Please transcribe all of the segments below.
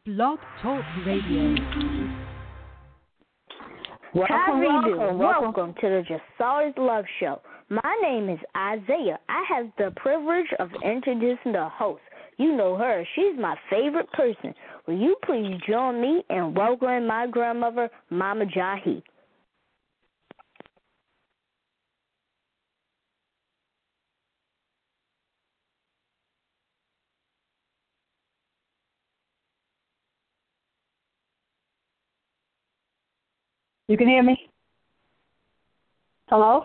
Blog Talk Radio. Welcome to the Jasari's Love Show. My name is Isaiah. I have the privilege of introducing the host. You know her. She's my favorite person. Will you please join me in welcoming my grandmother, Mama Jahi? You can hear me? Hello?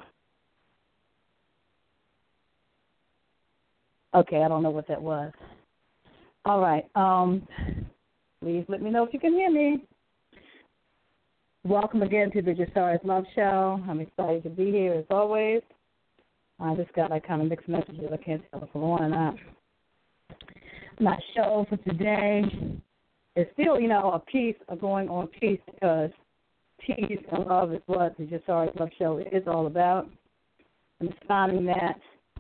Okay, I don't know what that was. All right. Please let me know if you can hear me. Welcome again to the Jasari's Love Show. I'm excited to be here as always. I just got kind of mixed messages. I can't tell if I'm on or not. My show for today is still, a piece of going on peace because peace and love is what the Jasari's Love Show is all about. And just finding that,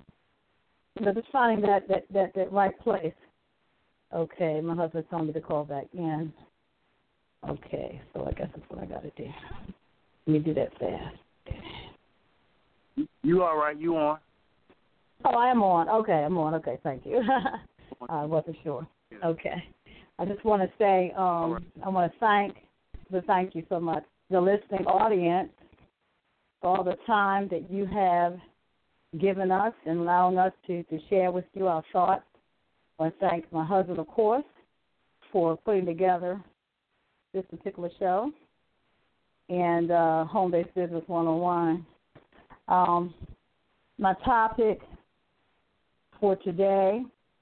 that right place. Okay, my husband's telling me to call back in. Okay, so I guess that's what I got to do. Let me do that fast. Okay. You all right? You on? Oh, I am on. Okay, I'm on. Okay, thank you. I wasn't sure. Okay. I just want to say I want to thank you so much, the listening audience, for all the time that you have given us and allowing us to share with you our thoughts. I want to thank my husband, of course, for putting together this particular show and Home-Based Business 101. My topic for today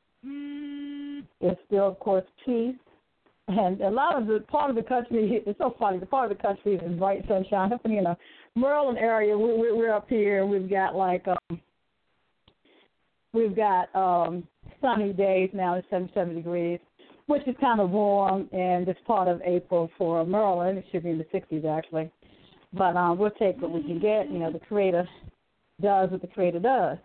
is still, of course, peace. And a lot of the part of the country, it's so funny, the part of the country is bright sunshine. Maryland area, we're up here, and we've got sunny days now. It's 77 degrees, which is kind of warm, and it's part of April for Maryland. It should be in the 60s, actually. But we'll take what we can get. The Creator does what the Creator does.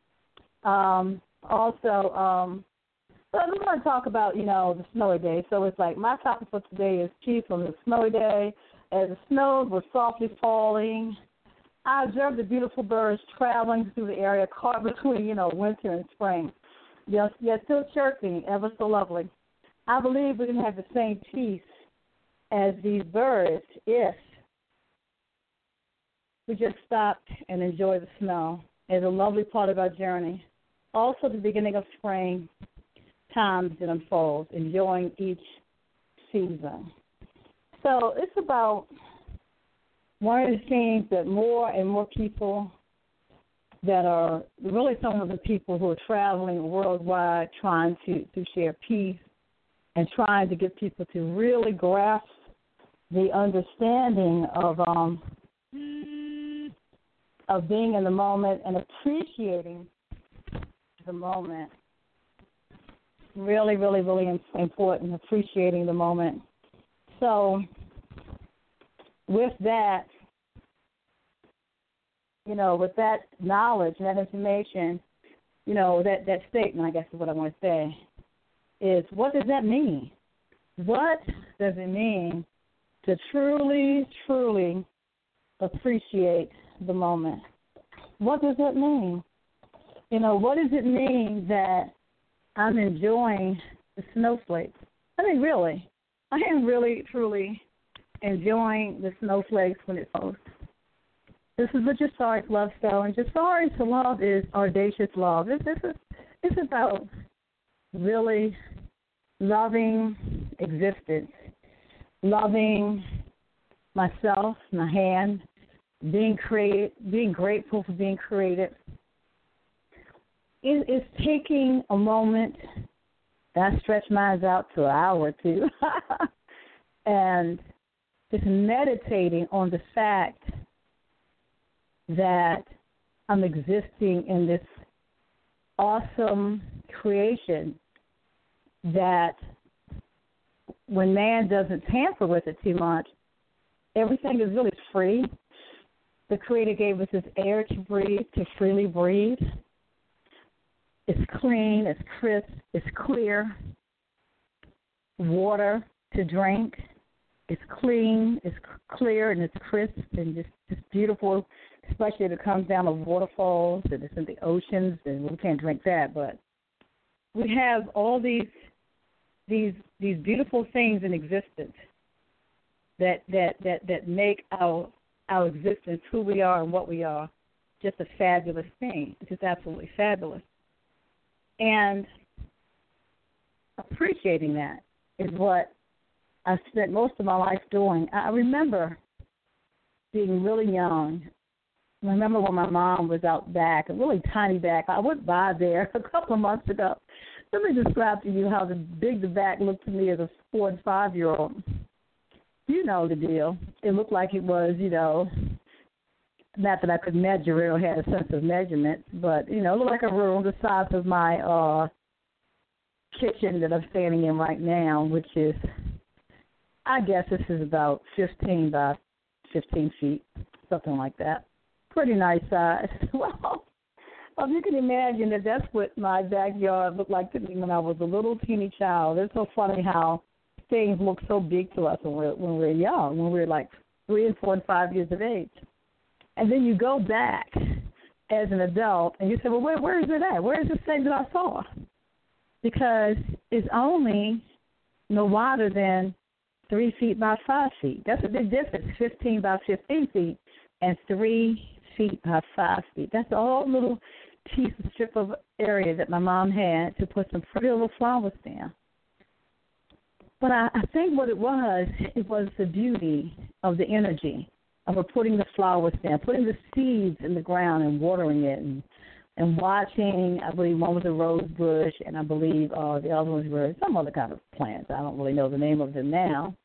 So I'm going to talk about, the snowy day. So it's like my topic for today is peace on the snowy day. As the snows were softly falling, I observed the beautiful birds traveling through the area caught between, winter and spring. Yet still chirping, ever so lovely. I believe we can have the same peace as these birds if we just stopped and enjoy the snow as a lovely part of our journey. Also the beginning of spring, times it unfolds, enjoying each season. So it's about one of the things that more and more people that are really some of the people who are traveling worldwide trying to share peace and trying to get people to really grasp the understanding of being in the moment and appreciating the moment. Really, really, really important, appreciating the moment. So with that, with that knowledge and that information, that statement, I guess is what I want to say, is what does that mean? What does it mean to truly, truly appreciate the moment? What does that mean? What does it mean that I'm enjoying the snowflakes? Really, I am really, truly enjoying the snowflakes when it falls. This is the Jasari's Love Show, and Jasari's love is audacious love. It's about really loving existence, loving myself, my hand, being grateful for being created. It's taking a moment. I stretch mine out to an hour or two, and just meditating on the fact that I'm existing in this awesome creation that when man doesn't tamper with it too much, everything is really free. The Creator gave us this air to breathe, to freely breathe. It's clean, it's crisp, it's clear. Water, to drink. It's clean, it's clear, and it's crisp, and just beautiful, especially if it comes down to waterfalls and it's in the oceans, and we can't drink that, but we have all these beautiful things in existence that make our existence, who we are and what we are, just a fabulous thing. It's just absolutely fabulous. And appreciating that is what I spent most of my life doing. I remember being really young. I remember when my mom was out back, a really tiny back. I went by there a couple of months ago. Let me describe to you how big the back looked to me as a 4 and 5-year-old. You know the deal. It looked like it was, not that I could measure it or had a sense of measurement, but, it looked like a room the size of my kitchen that I'm standing in right now, which is, I guess this is about 15 by 15 feet, something like that. Pretty nice size. Well, you can imagine that's what my backyard looked like to me when I was a little teeny child. It's so funny how things look so big to us when we're young, when we're like 3 and 4 and 5 years of age. And then you go back as an adult and you say, well, where is it at? Where is this thing that I saw? Because it's only no wider than 3 feet by 5 feet. That's a big difference, 15 by 15 feet and 3 feet by 5 feet. That's a whole little strip of area that my mom had to put some pretty little flowers down. But I think what it was the beauty of the energy of her putting the flowers down, putting the seeds in the ground and watering it and watching. I believe one was a rose bush, and I believe the other ones were some other kind of plants. I don't really know the name of them now.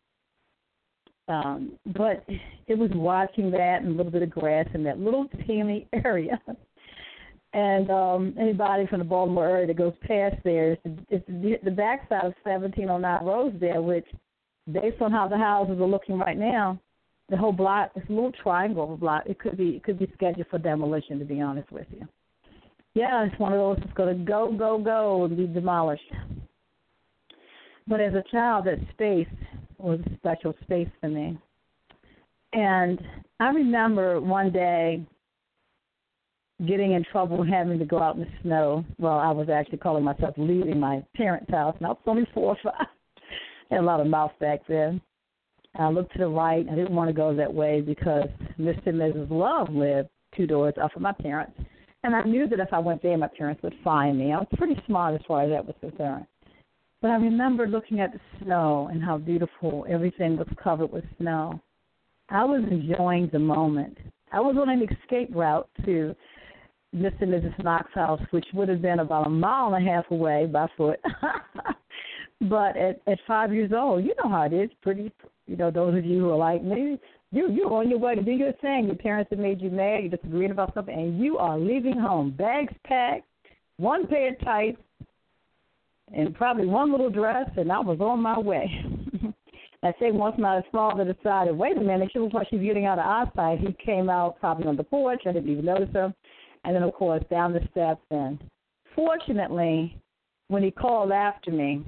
But it was watching that and a little bit of grass in that little teeny area. And anybody from the Baltimore area that goes past there, it's the backside of 1709 Rosedale, which, based on how the houses are looking right now, the whole block, it's a little triangle block. It could be scheduled for demolition, to be honest with you. Yeah, it's one of those that's going to go and be demolished. But as a child, that space was a special space for me. And I remember one day getting in trouble and having to go out in the snow. Well, I was actually calling myself leaving my parents' house, and I was only 4 or 5. I had a lot of mouth back then. I looked to the right. I didn't want to go that way because Mr. and Mrs. Love lived 2 doors up from my parents. And I knew that if I went there, my parents would find me. I was pretty smart as far as that was concerned. But I remember looking at the snow and how beautiful everything was covered with snow. I was enjoying the moment. I was on an escape route to Mr. and Mrs. Knox's house, which would have been about 1.5 miles away by foot. But at 5 years old, you know how it is. Pretty, those of you who are like me, you're on your way to do your thing. Your parents have made you mad. You're disagreeing about something, and you are leaving home. Bags packed, 1 pair of tights, and probably 1 little dress, and I was on my way. I say once my father decided, wait a minute, she looks like she's getting out of eyesight. He came out probably on the porch. I didn't even notice him. And then, of course, down the steps. And fortunately, when he called after me,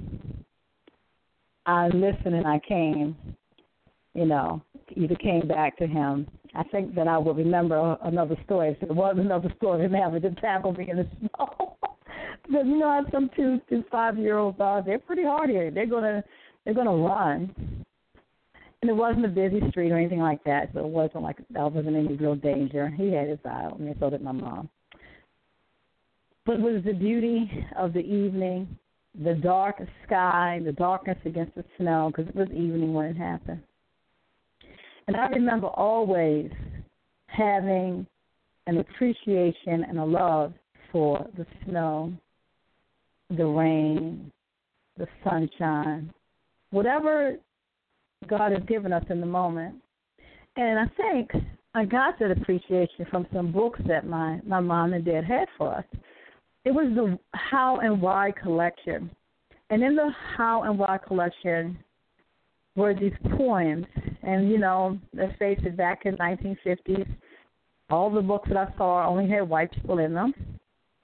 I listened and I came, either came back to him. I think that I will remember another story. If there was another story, him having to tackle me in the snow. Because how some 2 to 5-year-olds are, they're pretty hard here. They're gonna run. And it wasn't a busy street or anything like that, so it wasn't like I was in any real danger. He had his eye on me, so did my mom. But it was the beauty of the evening, the dark sky, the darkness against the snow, because it was evening when it happened. And I remember always having an appreciation and a love for the snow, the rain, the sunshine, whatever God has given us in the moment. And I think I got that appreciation from some books that my mom and dad had for us. It was the How and Why collection. And in the How and Why collection were these poems. And, let's face it, back in the 1950s, all the books that I saw only had white people in them.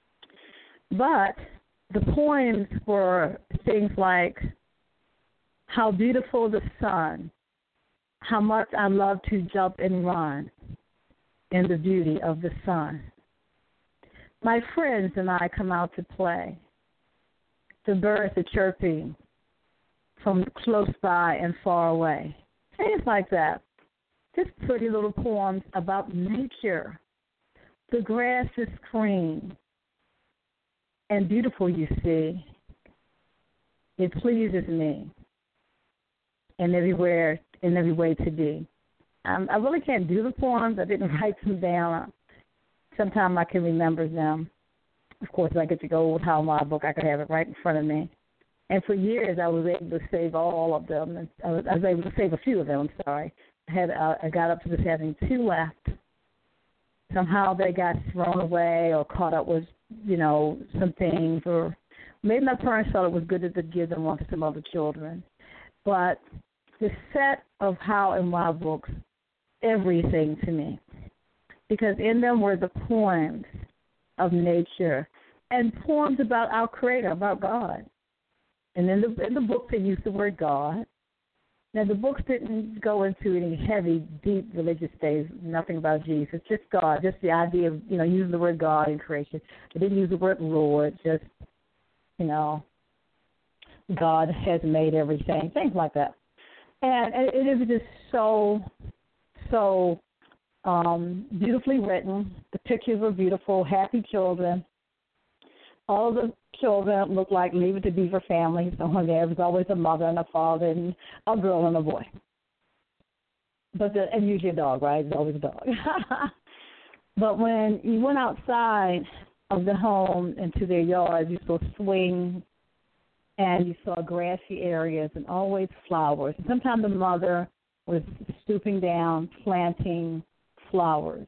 But the poems were things like how beautiful the sun, how much I love to jump and run in the beauty of the sun. My friends and I come out to play. The birds are chirping from close by and far away. Things like that. Just pretty little poems about nature. The grass is green and beautiful, you see. It pleases me in every way to be. I really can't do the poems. I didn't write them down. Sometimes I can remember them. Of course, I get to go with How My Book. I could have it right in front of me. And for years, I was able to save all of them. And I was able to save a few of them. I'm sorry. I got up to just having 2 left. Somehow they got thrown away or caught up with, some things, or maybe my parents thought it was good to give them on to some other children. But the set of How and Why books, everything to me, because in them were the poems of nature and poems about our Creator, about God. And in the books they used the word God. Now the books didn't go into any heavy, deep religious things, nothing about Jesus, just God, just the idea of, using the word God in creation. They didn't use the word Lord, just, God has made everything, things like that. And it was just so beautifully written. The pictures were beautiful, happy children. All the children looked like Leave It to Beaver families. So there was always a mother and a father and a girl and a boy. And usually a dog, right? There's always a dog. But when you went outside of the home into their yard, you saw swings and you saw grassy areas and always flowers. And sometimes the mother was stooping down, planting flowers.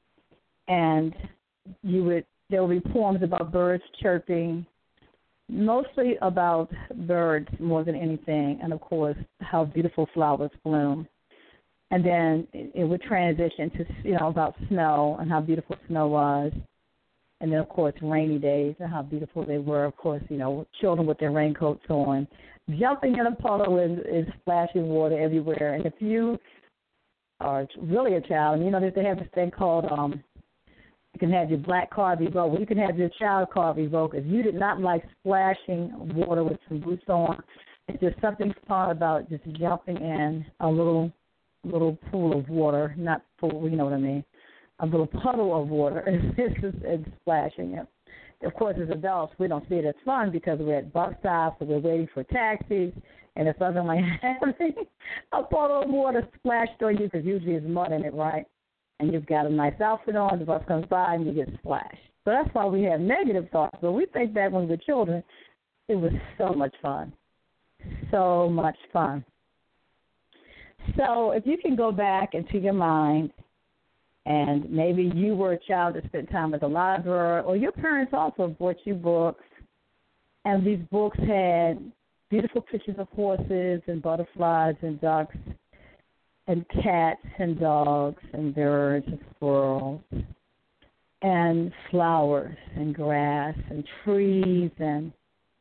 And there would be poems about birds chirping, mostly about birds more than anything, and, of course, how beautiful flowers bloom. And then it would transition to, about snow and how beautiful snow was. And then, of course, rainy days and how beautiful they were. Of course, children with their raincoats on. Jumping in a puddle is splashing water everywhere. And if you are really a child, and they have this thing called you can have your black card revoked. You can have your child card revoked. If you did not like splashing water with some boots on, it's just something fun about just jumping in a little pool of water, not pool, you know what I mean, a little puddle of water and splashing it. Of course, as adults, we don't see it as fun because we're at bus stops or we're waiting for taxis, and it's something like having a puddle of water splashed on you because usually there's mud in it, right? And you've got a nice outfit on, the bus comes by, and you get splashed. So that's why we have negative thoughts. But we think back when we were children, it was so much fun. So much fun. So if you can go back into your mind, and maybe you were a child that spent time at the library, or your parents also bought you books, and these books had beautiful pictures of horses and butterflies and ducks, and cats and dogs and birds and squirrels and flowers and grass and trees. And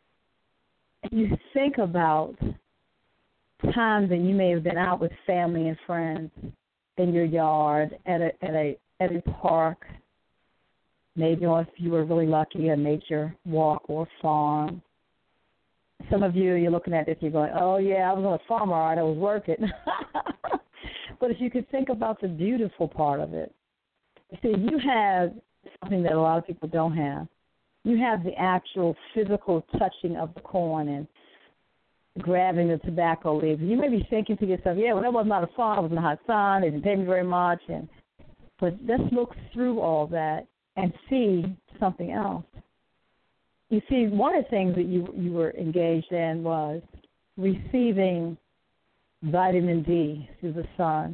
you think about times that you may have been out with family and friends in your yard at a park, maybe if you were really lucky, a nature walk or farm. Some of you're looking at this, you're going, oh, yeah, I was on a farm, all right, I was working. But if you could think about the beautiful part of it, see, you have something that a lot of people don't have. You have the actual physical touching of the corn and grabbing the tobacco leaves. You may be thinking to yourself, yeah, well, that was not a farm, it was in the hot sun, it didn't pay me very much. But let's look through all that and see something else. You see, one of the things that you were engaged in was receiving vitamin D through the sun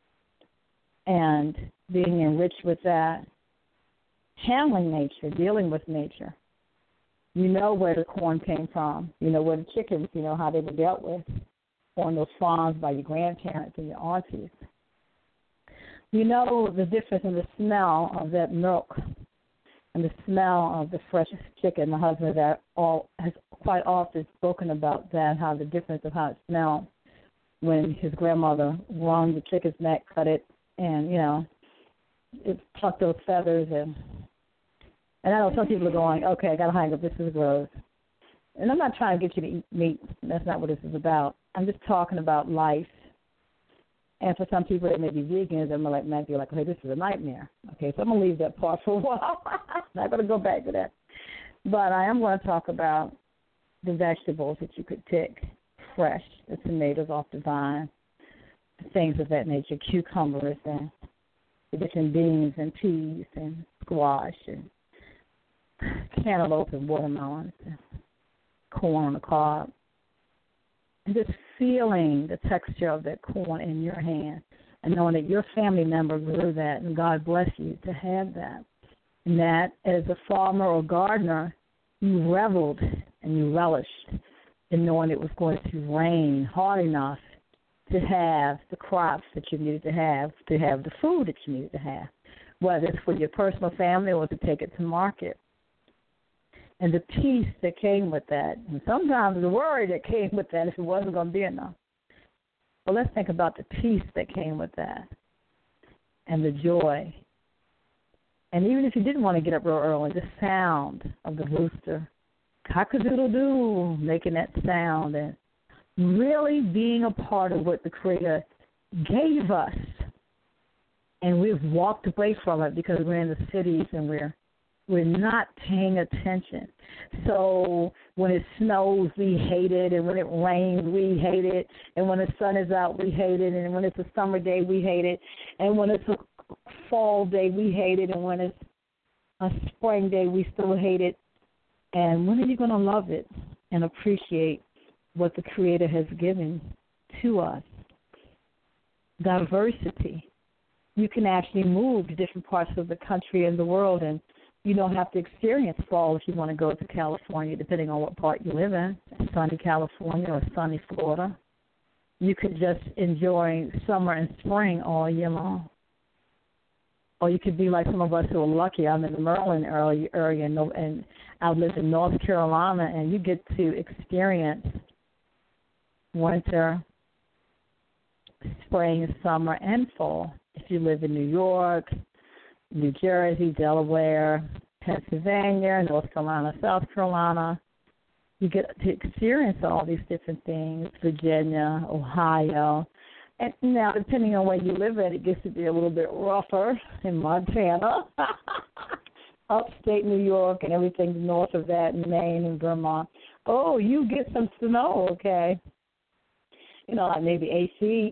and being enriched with that, handling nature, dealing with nature. You know where the corn came from. You know where the chickens, how they were dealt with on those farms by your grandparents and your aunties. You know the difference in the smell of that milk and the smell of the fresh chicken. My husband has quite often spoken about that, how the difference of how it smelled when his grandmother wrung the chicken's neck, cut it, and, it plucked those feathers. And I know some people are going, okay, I got to hang up, this is gross. And I'm not trying to get you to eat meat. That's not what this is about. I'm just talking about life. And for some people that may be vegans, they might be like, hey, this is a nightmare. Okay, so I'm going to leave that part for a while. I'm not going to go back to that. But I am going to talk about the vegetables that you could pick fresh, the tomatoes off the vine, things of that nature, cucumbers and the different beans and peas and squash and cantaloupe and watermelons and corn on the cob. And just feeling the texture of that corn in your hand and knowing that your family member grew that and God bless you to have that. And that as a farmer or gardener, you reveled and you relished in knowing it was going to rain hard enough to have the crops that you needed to have the food that you needed to have, whether it's for your personal family or to take it to market. And the peace that came with that, and sometimes the worry that came with that if it wasn't going to be enough. But let's think about the peace that came with that and the joy. And even if you didn't want to get up real early, the sound of the rooster, cock-a-doodle-doo, making that sound and really being a part of what the Creator gave us. And we've walked away from it because we're in the cities and we're not paying attention. So when it snows, we hate it, and when it rains, we hate it, and when the sun is out, we hate it, and when it's a summer day, we hate it, and when it's a fall day, we hate it, and when it's a spring day, we still hate it. And when are you going to love it and appreciate what the Creator has given to us? Diversity. You can actually move to different parts of the country and the world, and you don't have to experience fall if you want to go to California, depending on what part you live in, sunny California or sunny Florida. You could just enjoy summer and spring all year long. Or you could be like some of us who are lucky. I'm in the Maryland area, and I live in North Carolina, and you get to experience winter, spring, summer, and fall. If you live in New York, New Jersey, Delaware, Pennsylvania, North Carolina, South Carolina, you get to experience all these different things, Virginia, Ohio. And now, depending on where you live at, it gets to be a little bit rougher in Montana, upstate New York, and everything north of that, Maine and Vermont. Oh, you get some snow, okay. Like maybe 8 feet.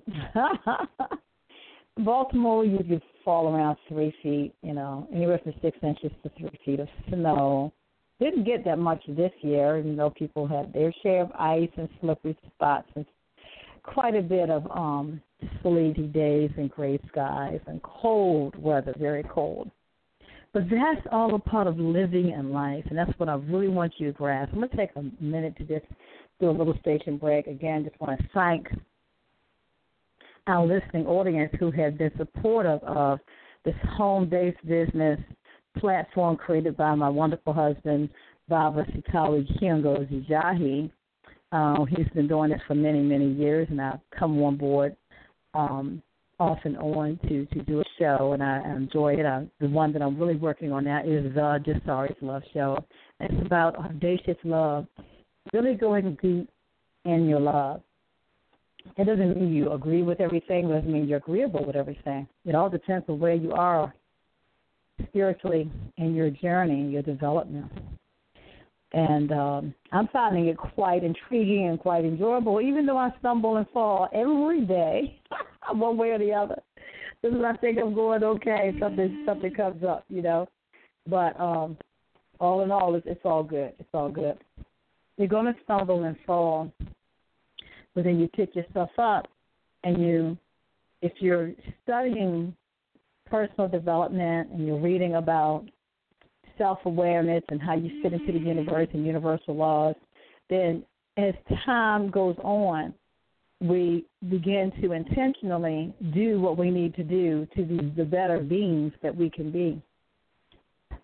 Baltimore, you could fall around 3 feet, anywhere from 6 inches to 3 feet of snow. Didn't get that much this year, even though people had their share of ice and slippery spots and quite a bit of sleety days and gray skies and cold weather, very cold. But that's all a part of living in life, and that's what I really want you to grasp. I'm going to take a minute to just do a little station break. Again, just want to thank our listening audience who have been supportive of this home-based business platform created by my wonderful husband, Baba Sitawi Kiongo Zijahi. He's been doing this for many, many years, and I've come on board off and on to do a show, and I enjoy it. The one that I'm really working on now is the Jasari's Love Show. It's about audacious love, really going deep in your love. It doesn't mean you agree with everything. It doesn't mean you're agreeable with everything. It all depends on where you are spiritually in your journey, your development. And I'm finding it quite intriguing and quite enjoyable, even though I stumble and fall every day, one way or the other. This is when I think I'm going okay, something comes up, But all in all, it's all good. It's all good. You're going to stumble and fall, but then you pick yourself up, and if you're studying personal development and you're reading about self-awareness and how you fit into the universe and universal laws, then as time goes on, we begin to intentionally do what we need to do to be the better beings that we can be.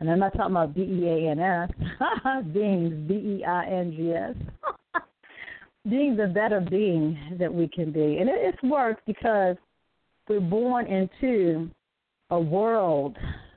And I'm not talking about BEANS, beings, BEINGS. Being the better being that we can be. And it's work because we're born into a whirlwind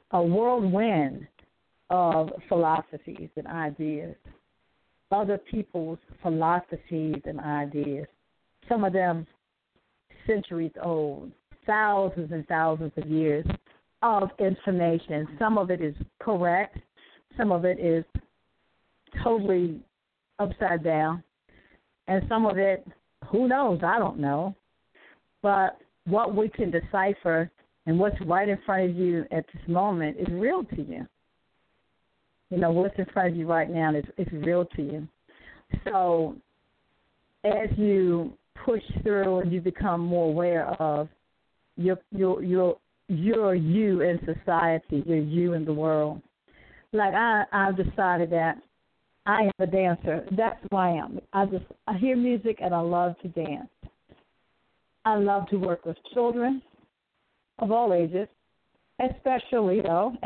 of philosophies and ideas, other people's philosophies and ideas, some of them centuries old, thousands and thousands of years of information. Some of it is correct. Some of it is totally upside down. And some of it, who knows, I don't know. But what we can decipher and what's right in front of you at this moment is real to you. You know, what's in front of you right now is real to you. So as you push through and you become more aware of your you in society, your you in the world. Like I've decided that I am a dancer. That's who I am. I hear music and I love to dance. I love to work with children of all ages, especially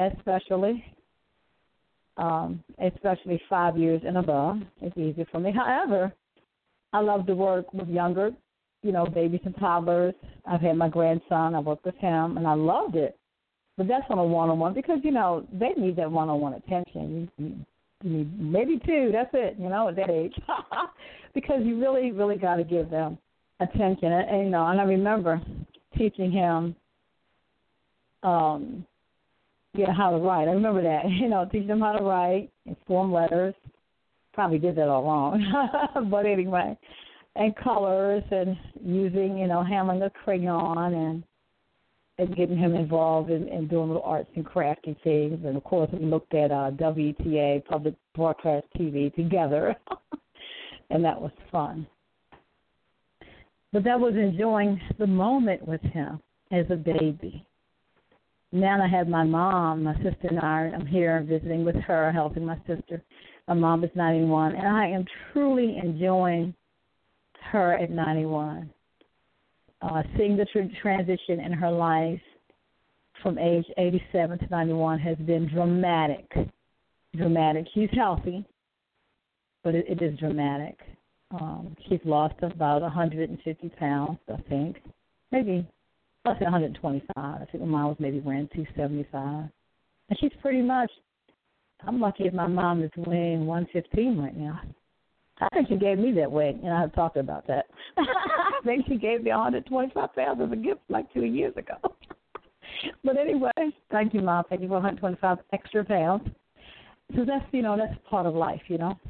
5 years and above. It's easier for me. However, I love to work with younger, babies and toddlers. I've had my grandson. I worked with him, and I loved it. But that's on a one-on-one because, they need that one-on-one attention. You need maybe two. That's it, at that age. Because you really, really got to give them attention. And I remember teaching him how to write. I remember that, teaching him how to write and form letters. Probably did that all wrong. But anyway, and colors and using, handling a crayon and getting him involved in doing little arts and crafty things. And, of course, we looked at WTA, Public Broadcast TV, together. And that was fun. But that was enjoying the moment with him as a baby. Now I have my mom, my sister and I'm here visiting with her, helping my sister. My mom is 91, and I am truly enjoying her at 91. Seeing the transition in her life from age 87 to 91 has been dramatic. She's healthy, but it is dramatic. She's lost about 150 pounds, I think. Maybe, let's say 125. I think my mom was maybe around 275. And she's pretty much, I'm lucky if my mom is weighing 115 right now. I think she gave me that weight, and I've talked about that. I think she gave me 125 pounds as a gift like 2 years ago. But anyway, thank you, Mom. Thank you for 125 extra pounds. So that's, that's part of life,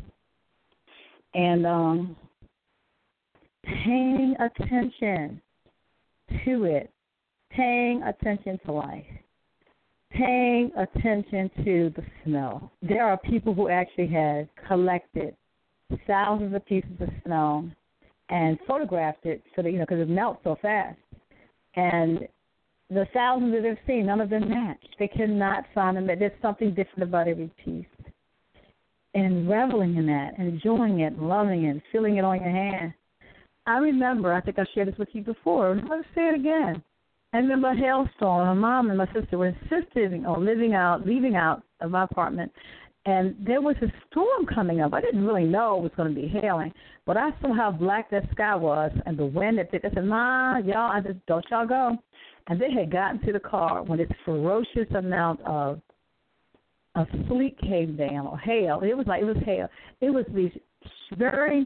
And paying attention to it, paying attention to life, paying attention to the snow. There are people who actually have collected thousands of pieces of snow and photographed it so that, because it melts so fast. And the thousands that they've seen, none of them match. They cannot find them. There's something different about every piece. And reveling in that, and enjoying it, loving it, feeling it on your hand. I remember, I think I shared this with you before, and I'll say it again. I remember a hailstorm. My mom and my sister were insisting on leaving out of my apartment. And there was a storm coming up. I didn't really know it was going to be hailing, but I saw how black that sky was and the wind that I said, "Ma, y'all, don't y'all go." And they had gotten to the car when this ferocious amount of sleet came down, or hail. It was hail. It was these very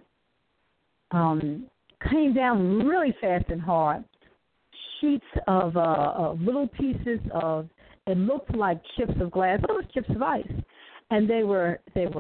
came down really fast and hard. Sheets of little pieces of, it looked like chips of glass, but it was chips of ice. And they were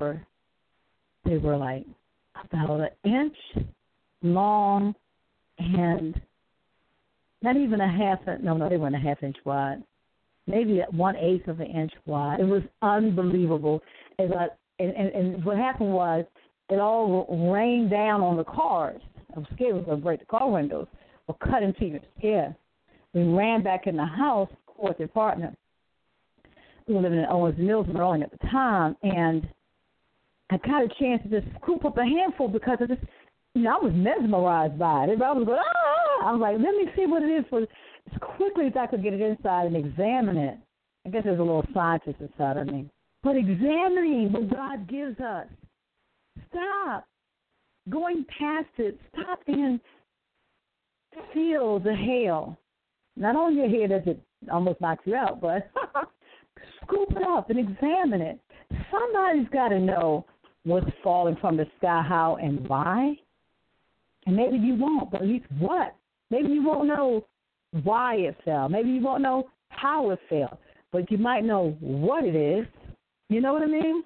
like about an inch long and not even a half. No, they weren't a half inch wide. Maybe 1/8 of an inch wide. It was unbelievable. And what happened was it all rained down on the cars. I was scared it was going to break the car windows or cut into your skin. We ran back in the house with their partner. We were living in Owens Mills, Maryland at the time, and I got a chance to just scoop up a handful because of this. I was mesmerized by it. Everybody was going, ah! I was like, let me see what it is for as quickly as I could get it inside and examine it. I guess there's a little scientist inside of me. but examining what God gives us. Stop going past it. Stop and feel the hail. Not on your head as it almost knocks you out, but scoop it up and examine it. Somebody's got to know what's falling from the sky, how, and why. And maybe you won't, but at least what? Maybe you won't know why it fell. Maybe you won't know how it fell, but you might know what it is. You know what I mean?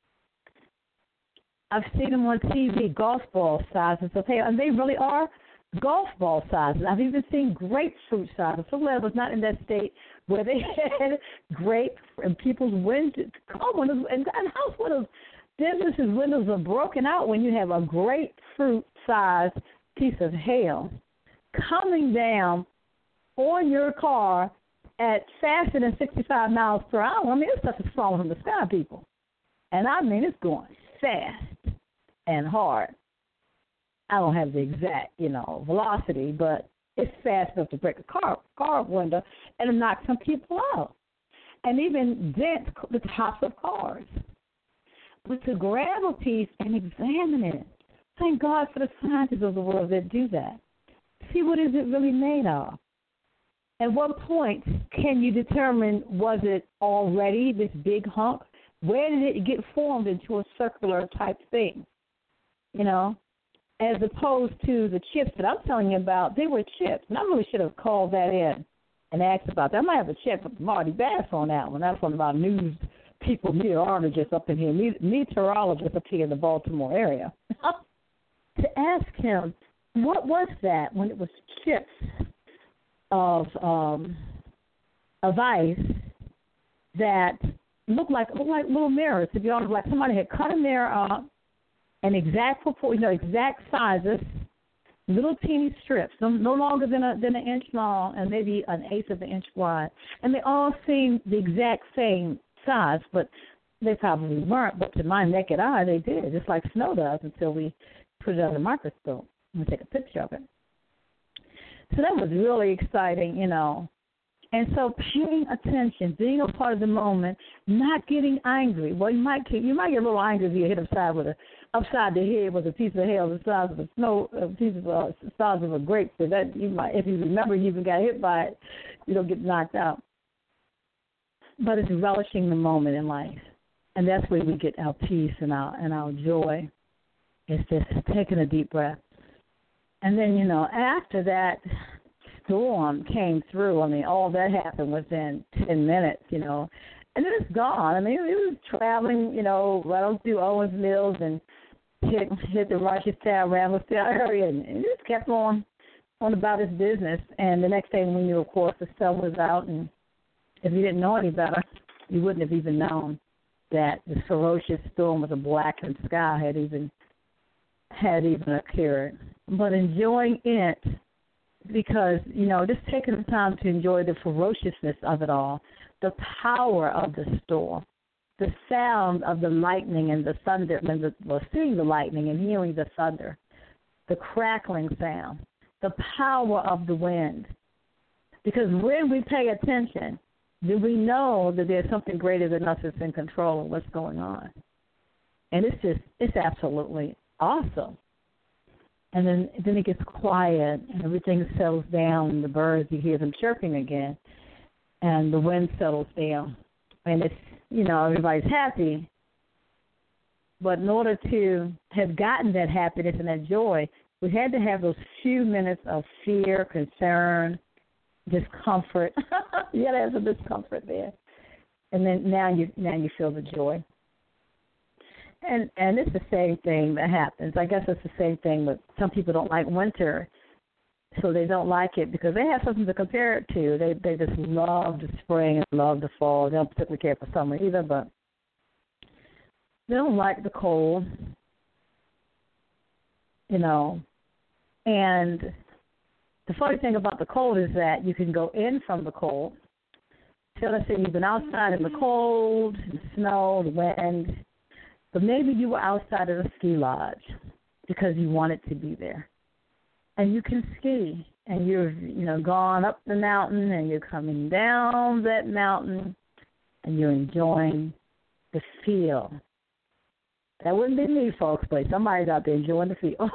I've seen them on TV, golf ball sizes of hail, and they really are golf ball sizes. I've even seen grapefruit sizes. So glad I was not in that state where they had grapes and people's windows, car windows, and house windows. Businesses' windows are broken out when you have a grapefruit-sized piece of hail coming down on your car at faster than 65 miles per hour. I mean, this stuff is falling from the sky, people. And I mean, it's going fast and hard. I don't have the exact, velocity, but it's fast enough to break a car window and knock some people out and even dent the tops of cars. But to grab a piece and examine it, thank God for the scientists of the world that do that. See, what is it really made of? At what point can you determine, was it already this big hunk? Where did it get formed into a circular type thing? As opposed to the chips that I'm telling you about, they were chips. And I really should have called that in and asked about that. I might have a check from Marty Bass on that one. That's one of our news people, meteorologists up in here, meteorologists up here in the Baltimore area, to ask him, what was that when it was chips of ice that looked like little mirrors, to be honest, like somebody had cut a mirror up, an exact proportion, exact sizes, little teeny strips, no longer than an inch long and maybe an eighth of an inch wide. And they all seemed the exact same size, but they probably weren't. But to my naked eye, they did, just like snow does until we put it under the microscope and take a picture of it. So that was really exciting, And so paying attention, being a part of the moment, not getting angry. Well, you might get a little angry if you hit upside the head with a piece of hail the size of the size of a grapefruit. That you might, if you remember, you even got hit by it, you don't get knocked out. But it's relishing the moment in life, and that's where we get our peace and our joy. It's just taking a deep breath, and then after that storm came through. I mean, all that happened within 10 minutes, and then it's gone. I mean, it was traveling, right on through Owens Mills and hit the Rochester, Ramblesdale area, and it just kept on about its business. And the next thing we knew, of course, the sun was out, and if you didn't know any better, you wouldn't have even known that the ferocious storm with a blackened sky had even occurred. But enjoying it, because, just taking the time to enjoy the ferociousness of it all, the power of the storm, the sound of the lightning and the thunder, seeing the lightning and hearing the thunder, the crackling sound, the power of the wind. Because when we pay attention, then we know that there's something greater than us that's in control of what's going on. And it's absolutely awesome. And then it gets quiet and everything settles down, and the birds, you hear them chirping again, and the wind settles down. And it's, everybody's happy. But in order to have gotten that happiness and that joy, we had to have those few minutes of fear, concern, discomfort. You got to have some discomfort there. And then now you feel the joy. And it's the same thing that happens. I guess it's the same thing with some people don't like winter, so they don't like it because they have something to compare it to. They just love the spring and love the fall. They don't particularly care for summer either, but they don't like the cold, And the funny thing about the cold is that you can go in from the cold. So let's say you've been outside in the cold, the snow, the wind, but maybe you were outside of a ski lodge because you wanted to be there. And you can ski, and you've, gone up the mountain, and you're coming down that mountain, and you're enjoying the feel. That wouldn't be me, folks, but somebody's out there enjoying the feel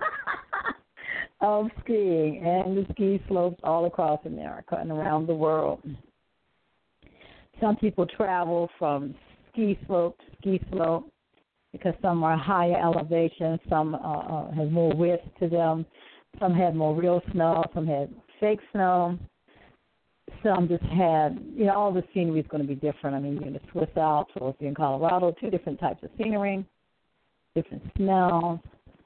of skiing and the ski slopes all across America and around the world. Some people travel from ski slope to ski slope because some are higher elevation, some have more width to them, some had more real snow, some had fake snow. Some just had, all the scenery is going to be different. I mean, you're in the Swiss Alps or if you're in Colorado, two different types of scenery, different smells.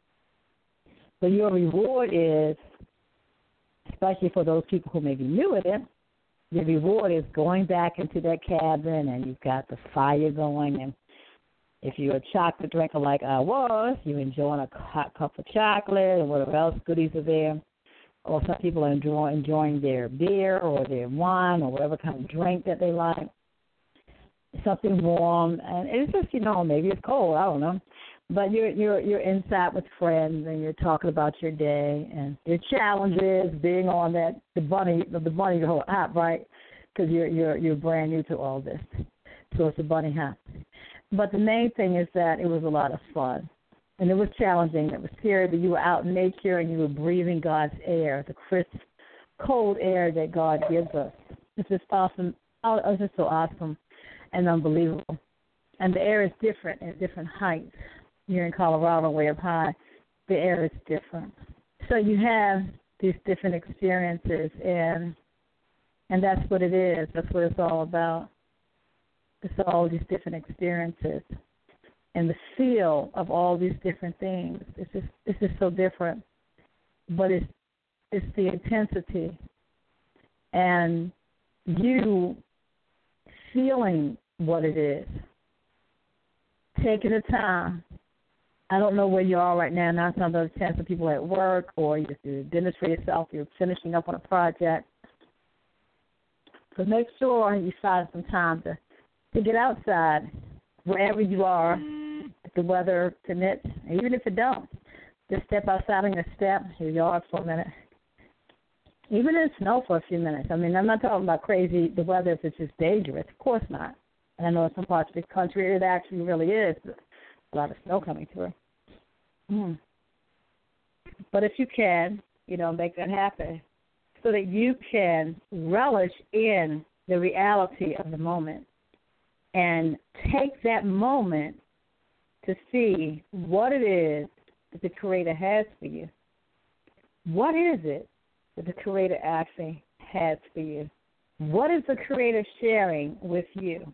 But your reward is, especially for those people who may be new at it, your reward is going back into that cabin and you've got the fire going. And if you're a chocolate drinker like I was, you're enjoying a hot cup of chocolate and whatever else goodies are there. Or some people are enjoying their beer or their wine or whatever kind of drink that they like. Something warm, and it's just maybe it's cold. I don't know, but you're inside with friends and you're talking about your day and your challenges, being on the bunny hop, right? Because you're brand new to all this, so it's a bunny hop. But the main thing is that it was a lot of fun. And it was challenging. It was scary, but you were out in nature and you were breathing God's air, the crisp, cold air that God gives us. It's just awesome. Oh, it's just so awesome and unbelievable. And the air is different at different heights. You're in Colorado, way up high. The air is different. So you have these different experiences, and that's what it is. That's what it's all about. It's all these different experiences. And the feel of all these different things, it's just so different. But it's the intensity and you feeling what it is, taking the time. I don't know where you are right now. Now some of the chance of people at work or you're dinner for yourself, you're finishing up on a project. So make sure you find some time to get outside wherever you are. If the weather permits, even if it don't, just step outside on your step, your yard for a minute. Even in snow for a few minutes. I mean, I'm not talking about crazy, the weather if it's just dangerous. Of course not. And I know in some parts of the country it actually really is. A lot of snow coming through. But if you can, make that happen so that you can relish in the reality of the moment and take that moment to see what it is that the Creator has for you. What is it that the Creator actually has for you? What is the Creator sharing with you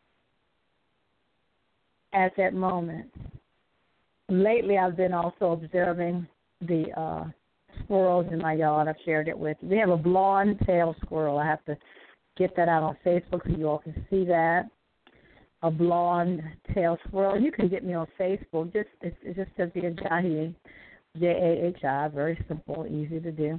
at that moment? Lately, I've been also observing the squirrels in my yard. I've shared it with you. We have a blonde-tailed squirrel. I have to get that out on Facebook so you all can see that. A blonde-tailed squirrel. You can get me on Facebook. It's just Cynthia Jahi, Jahi. Very simple, easy to do.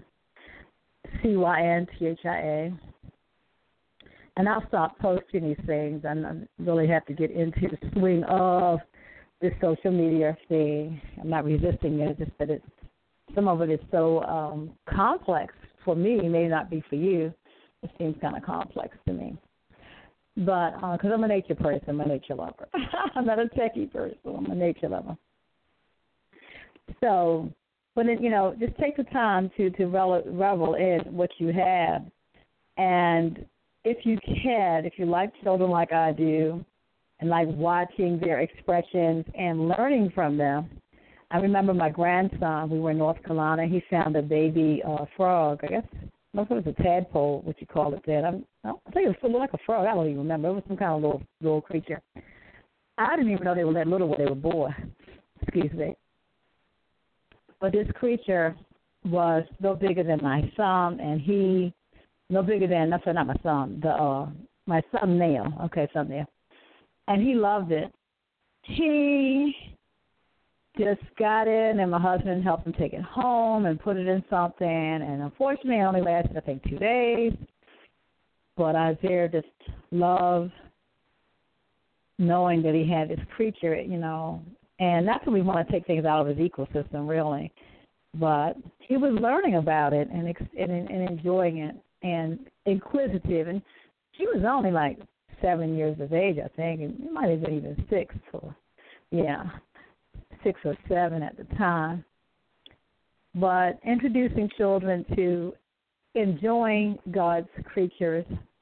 CYNTHIA. And I'll stop posting these things. I really have to get into the swing of this social media thing. I'm not resisting it. It's just that some of it is so complex for me. It may not be for you. It seems kind of complex to me. But because I'm a nature person, I'm a nature lover. I'm not a techie person. I'm a nature lover. So, but just take the time to revel in what you have. And if you can, if you like children like I do, and like watching their expressions and learning from them, I remember my grandson, we were in North Carolina, he found a baby frog, I guess. I don't know if it was a tadpole, what you call it then. I think it was like a frog. I don't even remember. It was some kind of little creature. I didn't even know they were that little when they were born. Excuse me. But this creature was no bigger than my son, and no bigger than, not my son, my thumbnail. Okay, thumbnail. And he loved it. He just got in, and my husband helped him take it home and put it in something. And unfortunately, it only lasted, I think, 2 days. But Isaiah just loved knowing that he had this creature, And that's when we want to take things out of his ecosystem, really. But he was learning about it and enjoying it and inquisitive. And he was only like 7 years of age, I think. It might have been even 6 or 7 at the time. But introducing children to enjoying God's creatures.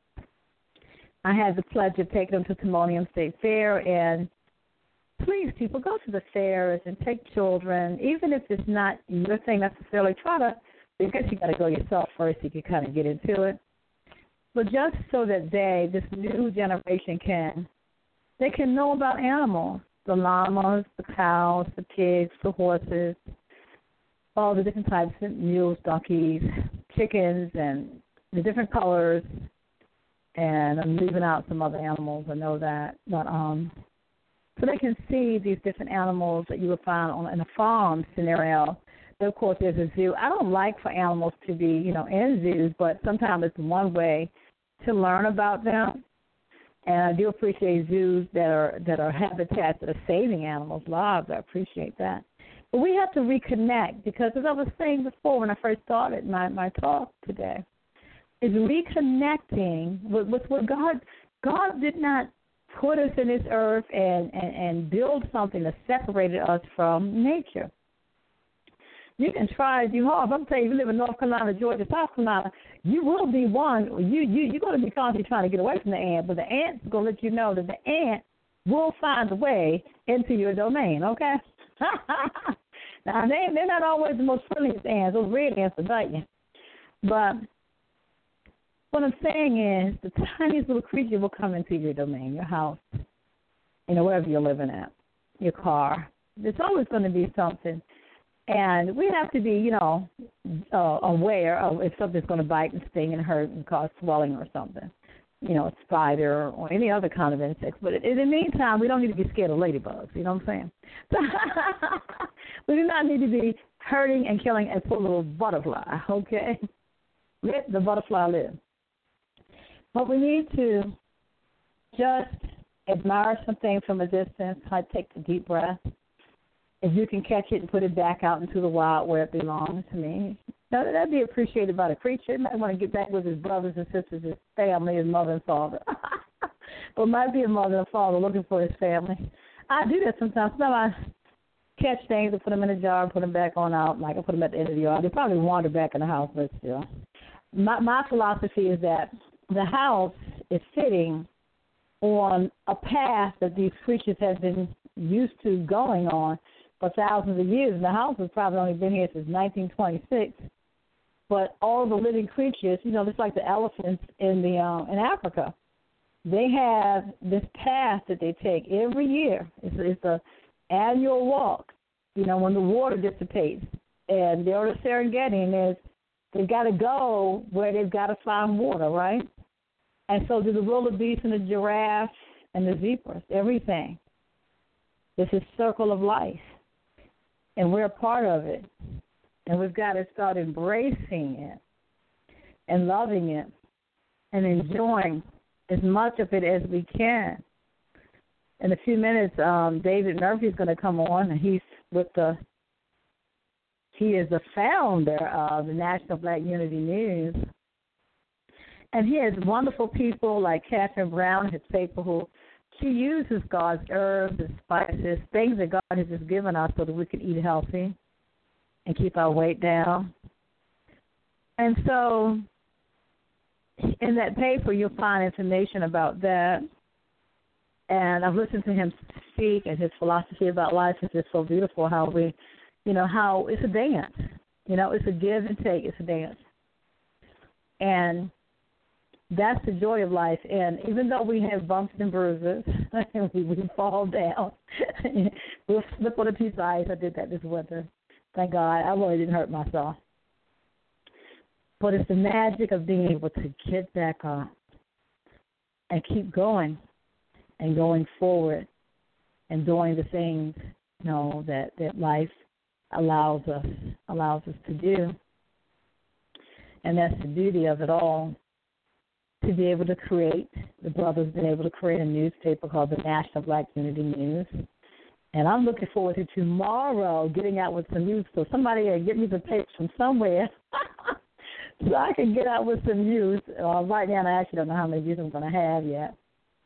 I had the pleasure of taking them to Timonium State Fair, and please, people, go to the fairs and take children, even if it's not your thing necessarily. I guess you got to go yourself first so you can kind of get into it. But just so that this new generation they can know about animals, the llamas, the cows, the pigs, the horses, all the different types of mules, donkeys, chickens, and the different colors. And I'm leaving out some other animals, I know that. But so they can see these different animals that you would find in a farm scenario. And of course, there's a zoo. I don't like for animals to be, in zoos, but sometimes it's one way to learn about them. And I do appreciate zoos that are habitats that are saving animals' lives. I appreciate that. But we have to reconnect because, as I was saying before when I first started my talk today, is reconnecting with what God did not put us in this earth and build something that separated us from nature. You can try as you hard. I'm telling you, you live in North Carolina, Georgia, South Carolina, you will be one. You're going to be constantly trying to get away from the ant, but the ant's going to let you know that the ant will find a way into your domain, okay? Now, they're not always the most friendliest ants. Those red ants will bite you. But what I'm saying is the tiniest little creature will come into your domain, your house, wherever you're living at, your car. There's always going to be something. And we have to be, aware of if something's going to bite and sting and hurt and cause swelling or something, a spider or any other kind of insect. But in the meantime, we don't need to be scared of ladybugs, you know what I'm saying? We do not need to be hurting and killing a poor little butterfly, okay? Let the butterfly live. But we need to just admire some things from a distance, take a deep breath. If you can catch it and put it back out into the wild where it belongs to me, that'd be appreciated by the creature. He might want to get back with his brothers and sisters, his family, his mother and father. Or might be a mother and father looking for his family. I do that sometimes. Sometimes I catch things and put them in a jar and put them back on out. Like I put them at the end of the yard. They probably wander back in the house, but still. My philosophy is that the house is sitting on a path that these creatures have been used to going on for thousands of years. And the house has probably only been here since 1926. But all the living creatures, just like the elephants in Africa, they have this path that they take every year. It's an annual walk, when the water dissipates. And they're on the Serengeti, and they've got to go where they've got to find water, right? And so do the wildebeest and the giraffe and the zebras, everything. This is circle of life, and we're a part of it. And we've got to start embracing it and loving it and enjoying as much of it as we can. In a few minutes, David Murphy is going to come on, and he is the founder of the National Black Unity News. And he has wonderful people like Catherine Brown, his people, she uses God's herbs and spices, things that God has just given us so that we can eat healthy and keep our weight down. And so in that paper, you'll find information about that. And I've listened to him speak, and his philosophy about life is just so beautiful, how how it's a dance. It's a give and take. It's a dance. And that's the joy of life. And even though we have bumps and bruises, and we fall down, we'll slip on a piece of ice. I did that this winter. Thank God. I really didn't hurt myself. But it's the magic of being able to get back up and keep going and going forward and doing the things, that life allows us to do. And that's the beauty of it all, to be able to create. The brother's been able to create a newspaper called the National Black Unity News. And I'm looking forward to tomorrow getting out with some news. So somebody get me the tapes from somewhere so I can get out with some news. Right now, I actually don't know how many views I'm going to have yet.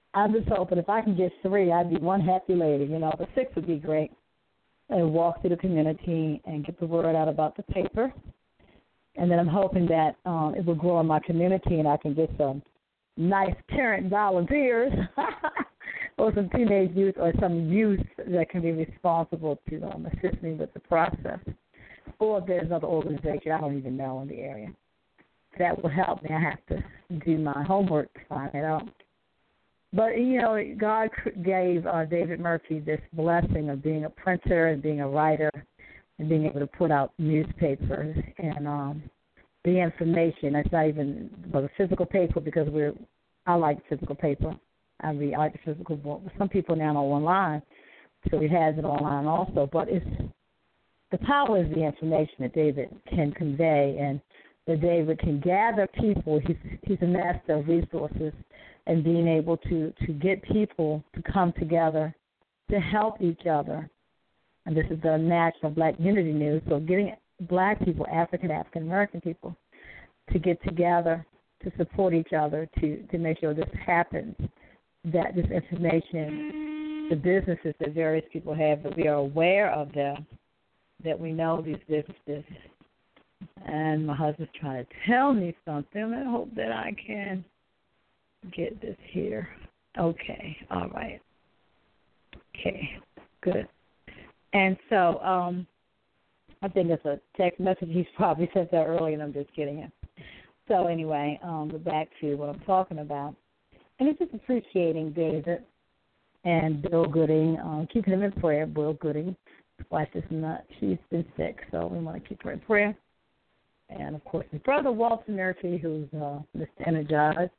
I'm just hoping if I can get 3, I'd be one happy lady, but 6 would be great. And walk through the community and get the word out about the paper. And then I'm hoping that it will grow in my community and I can get some nice parent volunteers or some teenage youth or some youth that can be responsible to assist me with the process. Or if there's another organization I don't even know in the area that will help me. I have to do my homework to find it out. But, God gave David Murphy this blessing of being a printer and being a writer and being able to put out newspapers and the information. That's not even the physical paper because I like physical paper. I like the physical book. Some people now are online, so he has it online also. But the power is the information that David can convey, and that David can gather people. He's a master of resources and being able to get people to come together to help each other. And this is the National Black Unity News, so getting Black people, African-American people, to get together to support each other, to make sure this happens, that this information, the businesses that various people have, that we are aware of them, that we know these businesses. And my husband's trying to tell me something. I hope that I can get this here. Okay, all right. Okay, good. And so I think it's a text message. He's probably sent that early, and I'm just kidding him. So anyway, but back to what I'm talking about. And it's just appreciating David and Bill Gooding, keeping him in prayer. Bill Gooding, his wife is not, she's been sick, so we want to keep her in prayer. And, of course, his brother, Walter Murphy, who's Mr. Energized,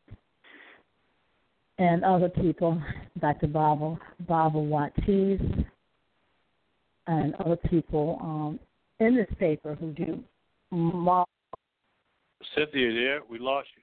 and other people, Dr. Barbara Wattiz, and other people in this paper who do Cynthia, there, we lost you.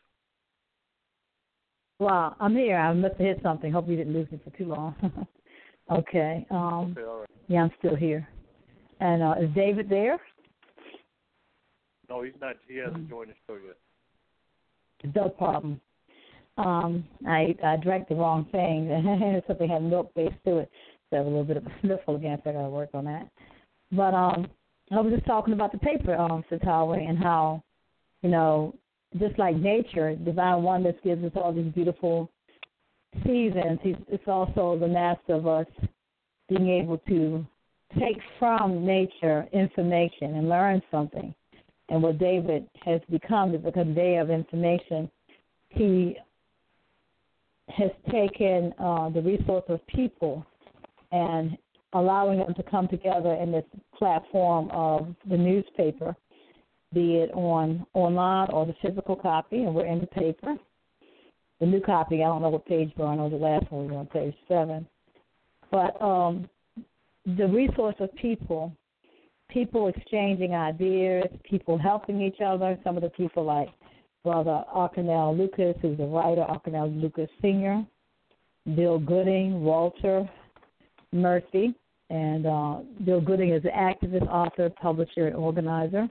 Well, I'm here. I must have hit something. Hope you didn't lose me for too long. Okay. Okay, all right. Yeah, I'm still here. And is David there? No, he's not. He hasn't joined the show yet. No problem. I drank the wrong thing. Something had milk base to it. So I have a little bit of a sniffle again, so I got to work on that. But I was just talking about the paper, Satawe, and how, just like nature, Divine Oneness gives us all these beautiful seasons. It's also the master of us being able to take from nature information and learn something. And what David has become is a conveyor of information. He has taken the resource of people and allowing them to come together in this platform of the newspaper, be it online or the physical copy, and we're in the paper. The new copy, I don't know what page we're on, or the last one we're on page 7. But the resource of people exchanging ideas, people helping each other, some of the people like Brother Arkanel Lucas, who's a writer, Arkanel Lucas Sr., Bill Gooding, Walter Murphy, and Bill Gooding is an activist, author, publisher, and organizer.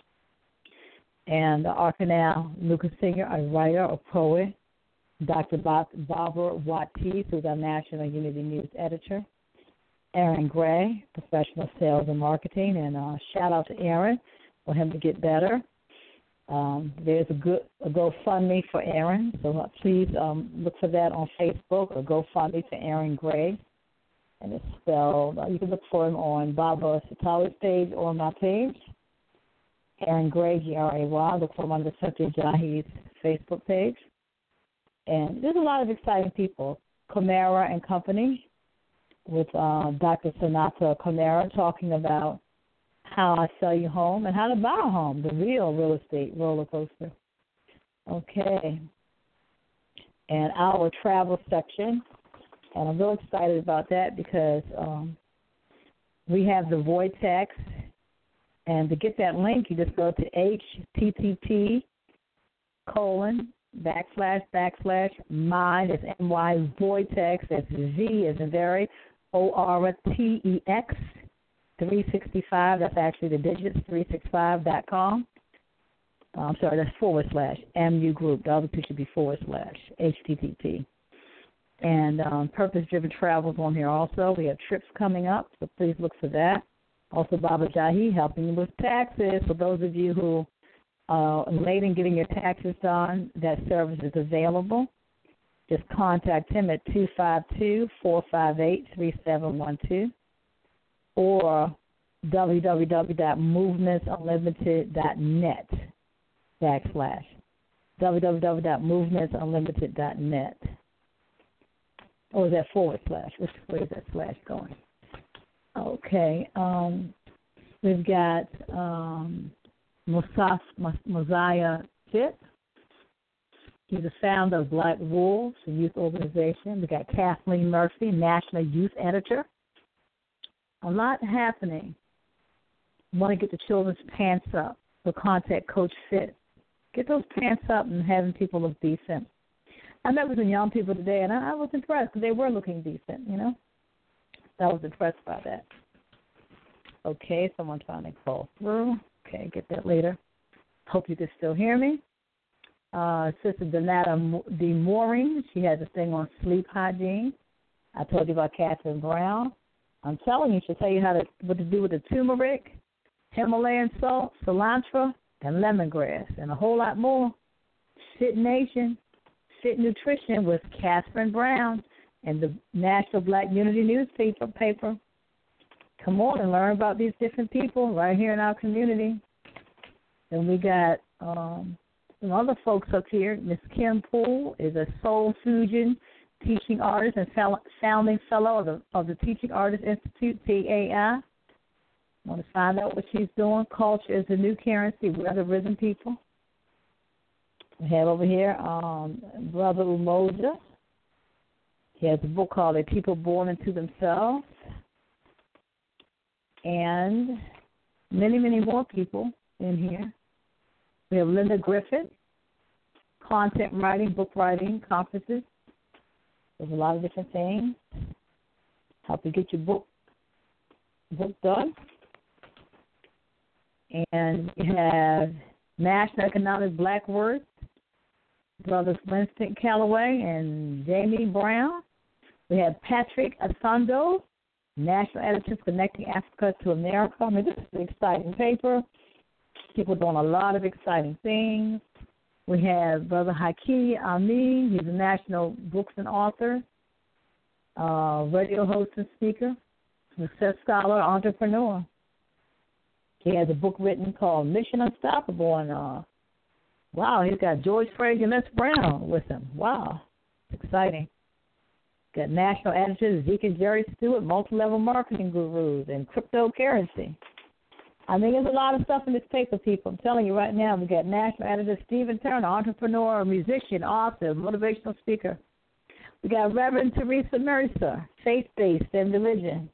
And Arkanel Lucas Sr., a writer, a poet. Dr. Barbara Wattiz, who's our National Unity News editor. Aaron Gray, professional sales and marketing, and shout out to Aaron for him to get better. There's a GoFundMe for Aaron, so please look for that on Facebook, or GoFundMe for Aaron Gray. And it's spelled, you can look for him on Barbara Satawe's page or on my page. Aaron Gray, Gray, look for him on the Cynthia Jahi's Facebook page. And there's a lot of exciting people. Camara and Company with Dr. Sanata Camara talking about how I sell you home and how to buy a home, the real estate roller coaster. Okay. And our travel section. And I'm real excited about that because we have the Vortex. And to get that link, you just go to http://mind, it's MY Vortex, that's Z as in very, ORTEX 365, that's actually the digits, 365.com. I'm sorry, that's /MU group. The other two should be /, HTTP. And Purpose-Driven Travels on here also. We have trips coming up, so please look for that. Also, Baba Jahi helping you with taxes. For those of you who are late in getting your taxes done, that service is available. Just contact him at 252-458-3712 or www.movementsunlimited.net / www.movementsunlimited.net. Or is that /? Which way is that slash going? Okay. We've got Mosiah Fitz. He's the founder of Black Wolves, a youth organization. We've got Kathleen Murphy, National Youth Editor. A lot happening. Want to get the children's pants up. So contact Coach Fitz. Get those pants up and having people look decent. I met with some young people today, and I was impressed because they were looking decent, you know. I was impressed by that. Okay, someone trying to call through. Okay, get that later. Hope you can still hear me. Sister Donata D. Mooring, she has a thing on sleep hygiene. I told you about Catherine Brown. I'm telling you, she'll tell you what to do with the turmeric, Himalayan salt, cilantro, and lemongrass, and a whole lot more. Fit Nation, Fit Nutrition with Catherine Brown and the National Black Unity newspaper. Come on and learn about these different people right here in our community. And we got some other folks up here. Miss Kim Poole is a soul fusion teaching artist and founding fellow of the Teaching Artists Institute, TAI. Want to find out what she's doing. Culture is the new currency. We're the risen people. We have over here Brother Umoja. He has a book called A People Born Into Themselves. And many, many more people in here. We have Linda Griffith, content writing, book writing, conferences. There's a lot of different things. Help you get your book done. And you have National Economic Black Words, Brothers Winston Calloway and Jamie Brown. We have Patrick Asando, National Editors Connecting Africa to America. I mean, this is an exciting paper. People doing a lot of exciting things. We have Brother Haki Ami. He's a national books and author, radio host and speaker, success scholar, entrepreneur. He has a book written called Mission Unstoppable. And, wow, he's got George Frazier and Les Brown with him. Wow, it's exciting. Got national editors Zeke and Jerry Stewart, multi-level marketing gurus, and cryptocurrency. I mean, there's a lot of stuff in this paper, people. I'm telling you right now, we got national editor Stephen Turner, entrepreneur, musician, author, motivational speaker. We got Reverend Teresa Mercer, faith-based and religion.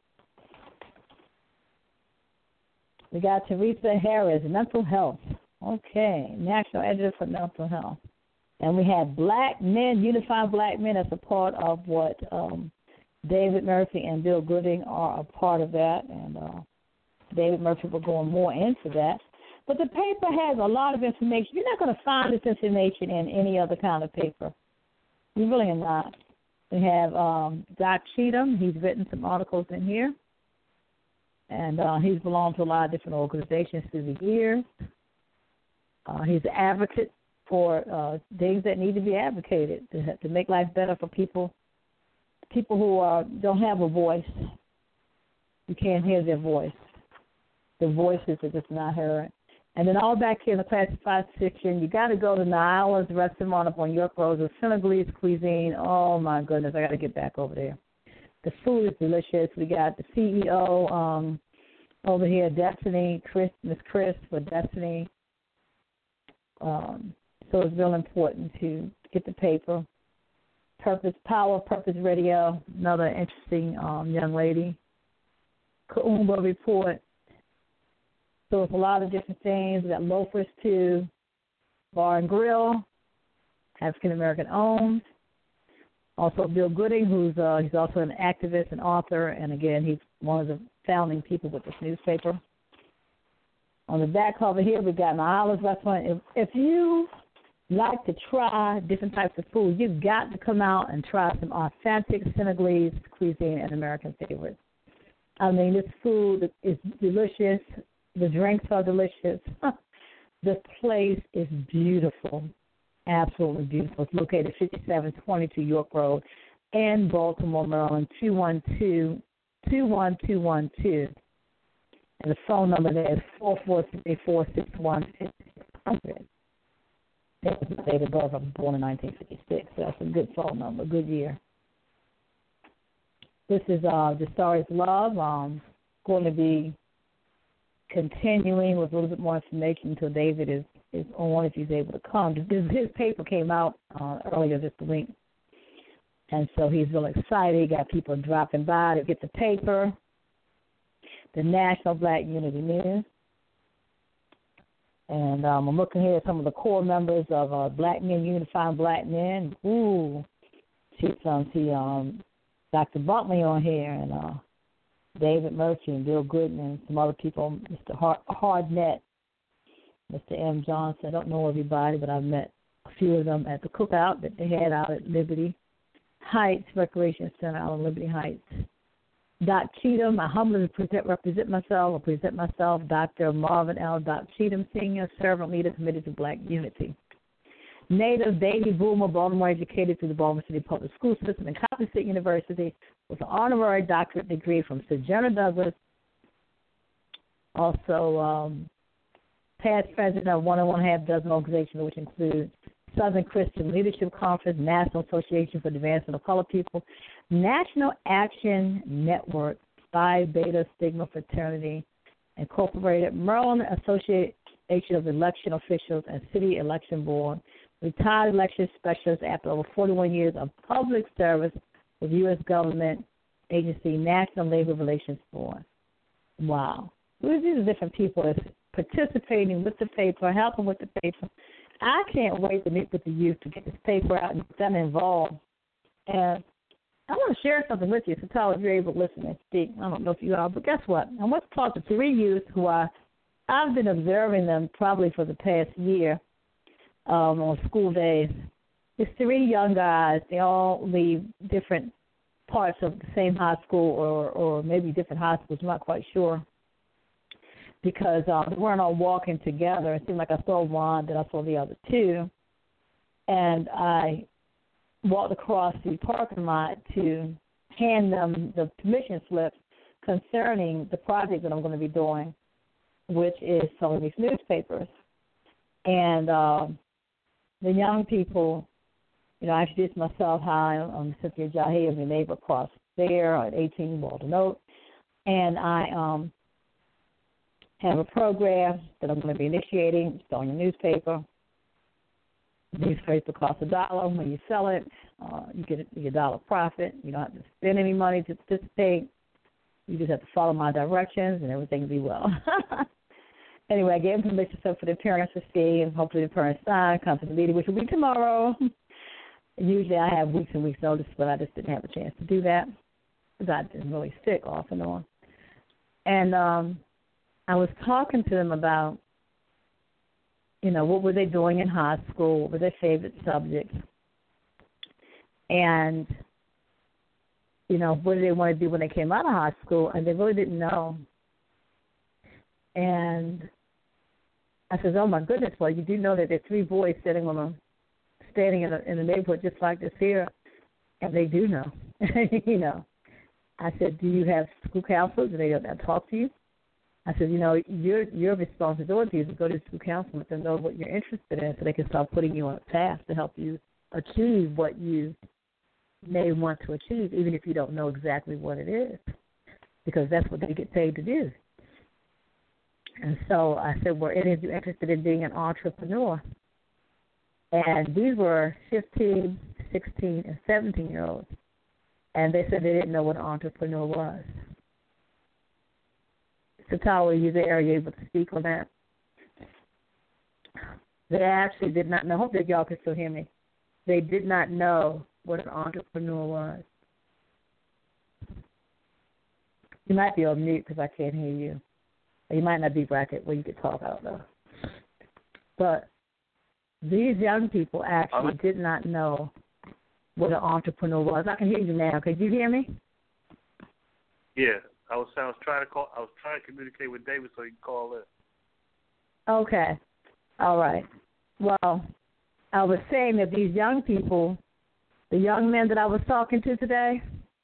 We got Teresa Harris, mental health. Okay, national editor for mental health. And we have Black Men, Unifying Black Men, as a part of what David Murphy and Bill Gooding are a part of that. And David Murphy will go more into that. But the paper has a lot of information. You're not going to find this information in any other kind of paper. You really are not. We have Doc Cheatham. He's written some articles in here. And he's belonged to a lot of different organizations through the years. He's an advocate for things that need to be advocated to make life better for people who don't have a voice. You can't hear their voice. The voices are just not heard. And then all back here in the classified section, you got to go to Nyala's restaurant up on York Road, the Senegalese cuisine. Oh, my goodness, I got to get back over there. The food is delicious. We got the CEO over here, Destiny, Miss Chris for Destiny. So it's real important to get the paper. Power of Purpose Radio, another interesting young lady. Kaumba Report. So it's a lot of different things. We got Loafers too, Bar and Grill, African American owned. Also Bill Gooding, he's also an activist and author, and again he's one of the founding people with this newspaper. On the back cover here, we've got Nyala's restaurant. If you like to try different types of food, you've got to come out and try some authentic Senegalese cuisine and American favorites. I mean, this food is delicious. The drinks are delicious. The place is beautiful, absolutely beautiful. It's located at 5722 York Road in Baltimore, Maryland, 212-21212. And the phone number there is 443-461-5600. That was my date of birth. I was born in 1956, so that's a good phone number, good year. This is The Star is Love. Going to be continuing with a little bit more information until David is on, if he's able to come. His paper came out earlier this week, and so he's really excited. He got people dropping by to get the paper, the National Black Unity News. And I'm looking here at some of the core members of Black Men Unifying Black Men. Ooh, see Dr. Buntley on here, and David Murphy and Bill Goodman, and some other people, Mr. Hardnett, Mr. M. Johnson. I don't know everybody, but I've met a few of them at the cookout that they had out at Liberty Heights Recreation Center out in Liberty Heights. Doc Cheatham, I humbly present myself, Dr. Marvin L. Doc Cheatham, Senior, Servant Leader Committed to Black Unity. Native baby boomer, Baltimore educated through the Baltimore City Public School System and Compton State University with an honorary doctorate degree from Sojourner Douglas. Also, past president of 1.5 dozen organizations, which include Southern Christian Leadership Conference, National Association for the Advancement of Colored People, National Action Network, Phi Beta Sigma Fraternity, Incorporated, Maryland Association of Election Officials, and City Election Board, retired election specialist after over 41 years of public service with U.S. government agency, National Labor Relations Board. Wow. These are different people that's participating with the paper, helping with the paper. I can't wait to meet with the youth to get this paper out and get them involved. And I want to share something with you, so tell if you're able to listen and speak. I don't know if you are, but guess what? I want to talk to 3 youth who I've been observing them probably for the past year on school days. It's 3 young guys. They all leave different parts of the same high school or maybe different high schools. I'm not quite sure. Because they weren't all walking together. It seemed like I saw one, then I saw the other 2. And I walked across the parking lot to hand them the permission slips concerning the project that I'm going to be doing, which is selling these newspapers. And the young people, I introduced myself. Hi, I'm Cynthia Jahi. I'm your neighbor across there at 18 Walden Oak. And I have a program that I'm going to be initiating, selling a newspaper. The newspaper costs $1. When you sell it, you get a $1 profit. You don't have to spend any money to participate. You just have to follow my directions, and everything will be well. Anyway, I gave them permission for the appearance to see, and hopefully the appearance sign comes to the meeting, which will be tomorrow. Usually I have weeks and weeks notice, but I just didn't have a chance to do that because I've been really sick off and on. And I was talking to them about, what were they doing in high school, what were their favorite subjects, and, what did they want to do when they came out of high school, and they really didn't know. And I said, oh, my goodness, well, you do know that there are 3 boys standing in the neighborhood just like this here, and they do know. I said, do you have school counselors? Do they talk to you? I said, your responsibility is to go to school counselor and let them know what you're interested in so they can start putting you on a path to help you achieve what you may want to achieve, even if you don't know exactly what it is, because that's what they get paid to do. And so I said, were any of you interested in being an entrepreneur? And these were 15, 16, and 17-year-olds. And they said they didn't know what an entrepreneur was. So, Tyler, are you there? Are you able to speak on that? They actually did not know. I hope that y'all can still hear me. They did not know what an entrepreneur was. You might be on mute because I can't hear you. Or you might not be bracket where you can talk out, though. But these young people actually did not know what an entrepreneur was. I can hear you now. Could you hear me? Yeah, I was trying to call. I was trying to communicate with David so he could call in. Okay. All right. Well, I was saying that these young people, the young men that I was talking to today.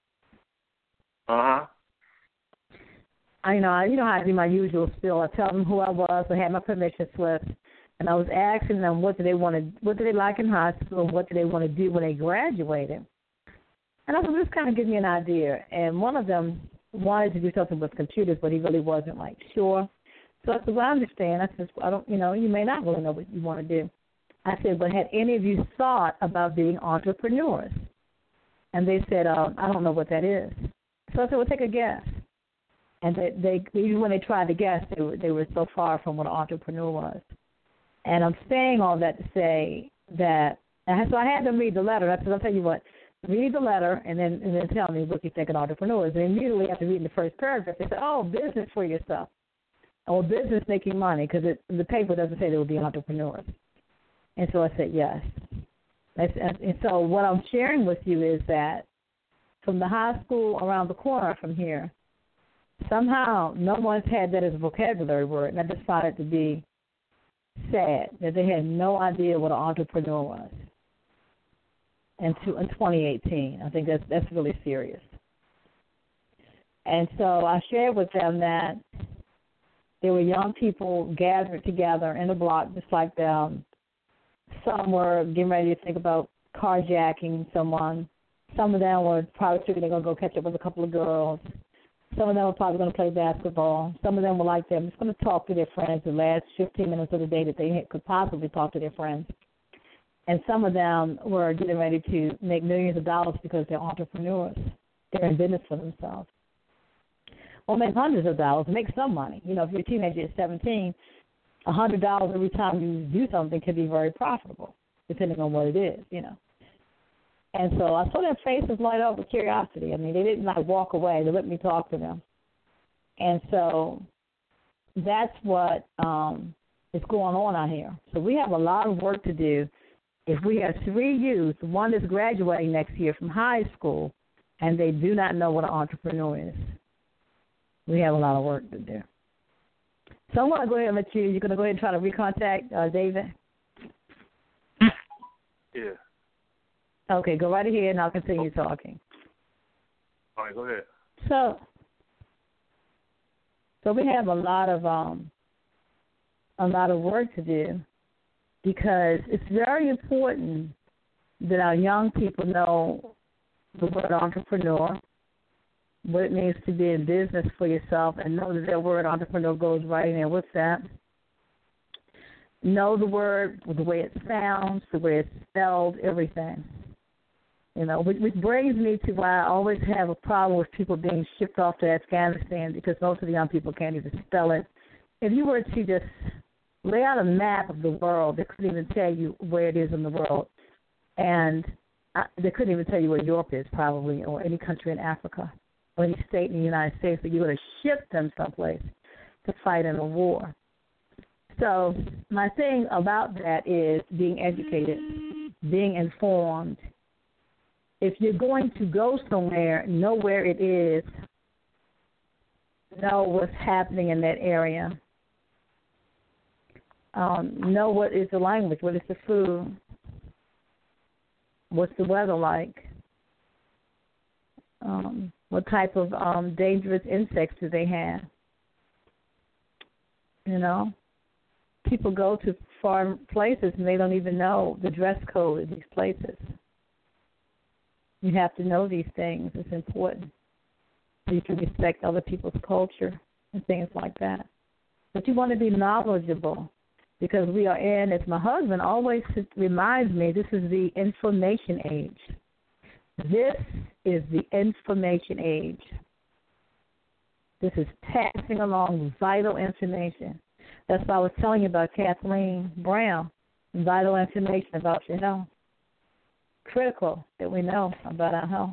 You know how I do my usual spiel. I tell them who I was. I had my permission slip, and I was asking them what do they like in high school, and what do they want to do when they graduated. And I was just kind of giving me an idea. And one of them wanted to do something with computers, but he really wasn't like sure. So I said, well, I understand. I said, I don't, you may not really know what you want to do. I said, but had any of you thought about being entrepreneurs? And they said, I don't know what that is. So I said, well, take a guess. And they even when they tried to guess, they were so far from what an entrepreneur was. And I'm saying all that to say that, so I had them read the letter. I said, I'll tell you what, read the letter and then tell me what you think an entrepreneur is. And immediately after reading the first paragraph, they said, oh, business for yourself. Or business making money, because the paper doesn't say they will be entrepreneurs. And so I said, yes. And so what I'm sharing with you is that from the high school around the corner from here, somehow no one's had that as a vocabulary word, and I just found it to be sad that they had no idea what an entrepreneur was in 2018. I think that's really serious. And so I shared with them that there were young people gathered together in a block just like them. Some were getting ready to think about carjacking someone. Some of them were probably thinking they're going to go catch up with a couple of girls. Some of them were probably going to play basketball. Some of them were like them, just going to talk to their friends the last 15 minutes of the day that they could possibly talk to their friends. And some of them were getting ready to make millions of dollars because they're entrepreneurs. They're in business for themselves. Or make hundreds of dollars, make some money. If you're a teenager at 17, $100 every time you do something can be very profitable, depending on what it is, And so I saw their faces light up with curiosity. I mean, they didn't walk away. They let me talk to them. And so that's what is going on out here. So we have a lot of work to do. If we have 3 youth, one is graduating next year from high school, and they do not know what an entrepreneur is, we have a lot of work to do. So I'm going to go ahead and let you're going to go ahead and try to recontact David? Yeah. Okay, go right ahead, and I'll continue talking. All right, go ahead. So we have a lot of work to do, because it's very important that our young people know the word entrepreneur, what it means to be in business for yourself, and know that that word entrepreneur goes right in there with that. Know the word, the way it sounds, the way it's spelled, everything. Which brings me to why I always have a problem with people being shipped off to Afghanistan, because most of the young people can't even spell it. If you were to just lay out a map of the world, they couldn't even tell you where it is in the world. And they couldn't even tell you where Europe is, probably, or any country in Africa, or any state in the United States, but you would have shipped them someplace to fight in a war. So my thing about that is being educated, being informed. If you're going to go somewhere, know where it is, know what's happening in that area, know what is the language, what is the food, what's the weather like, what type of dangerous insects do they have. People go to foreign places and they don't even know the dress code of these places. You have to know these things. It's important. You can respect other people's culture and things like that. But you want to be knowledgeable, because we are in, as my husband always reminds me, this is the information age. This is the information age. This is passing along vital information. That's why I was telling you about Kathleen Brown, vital information about your health. Critical that we know about our health.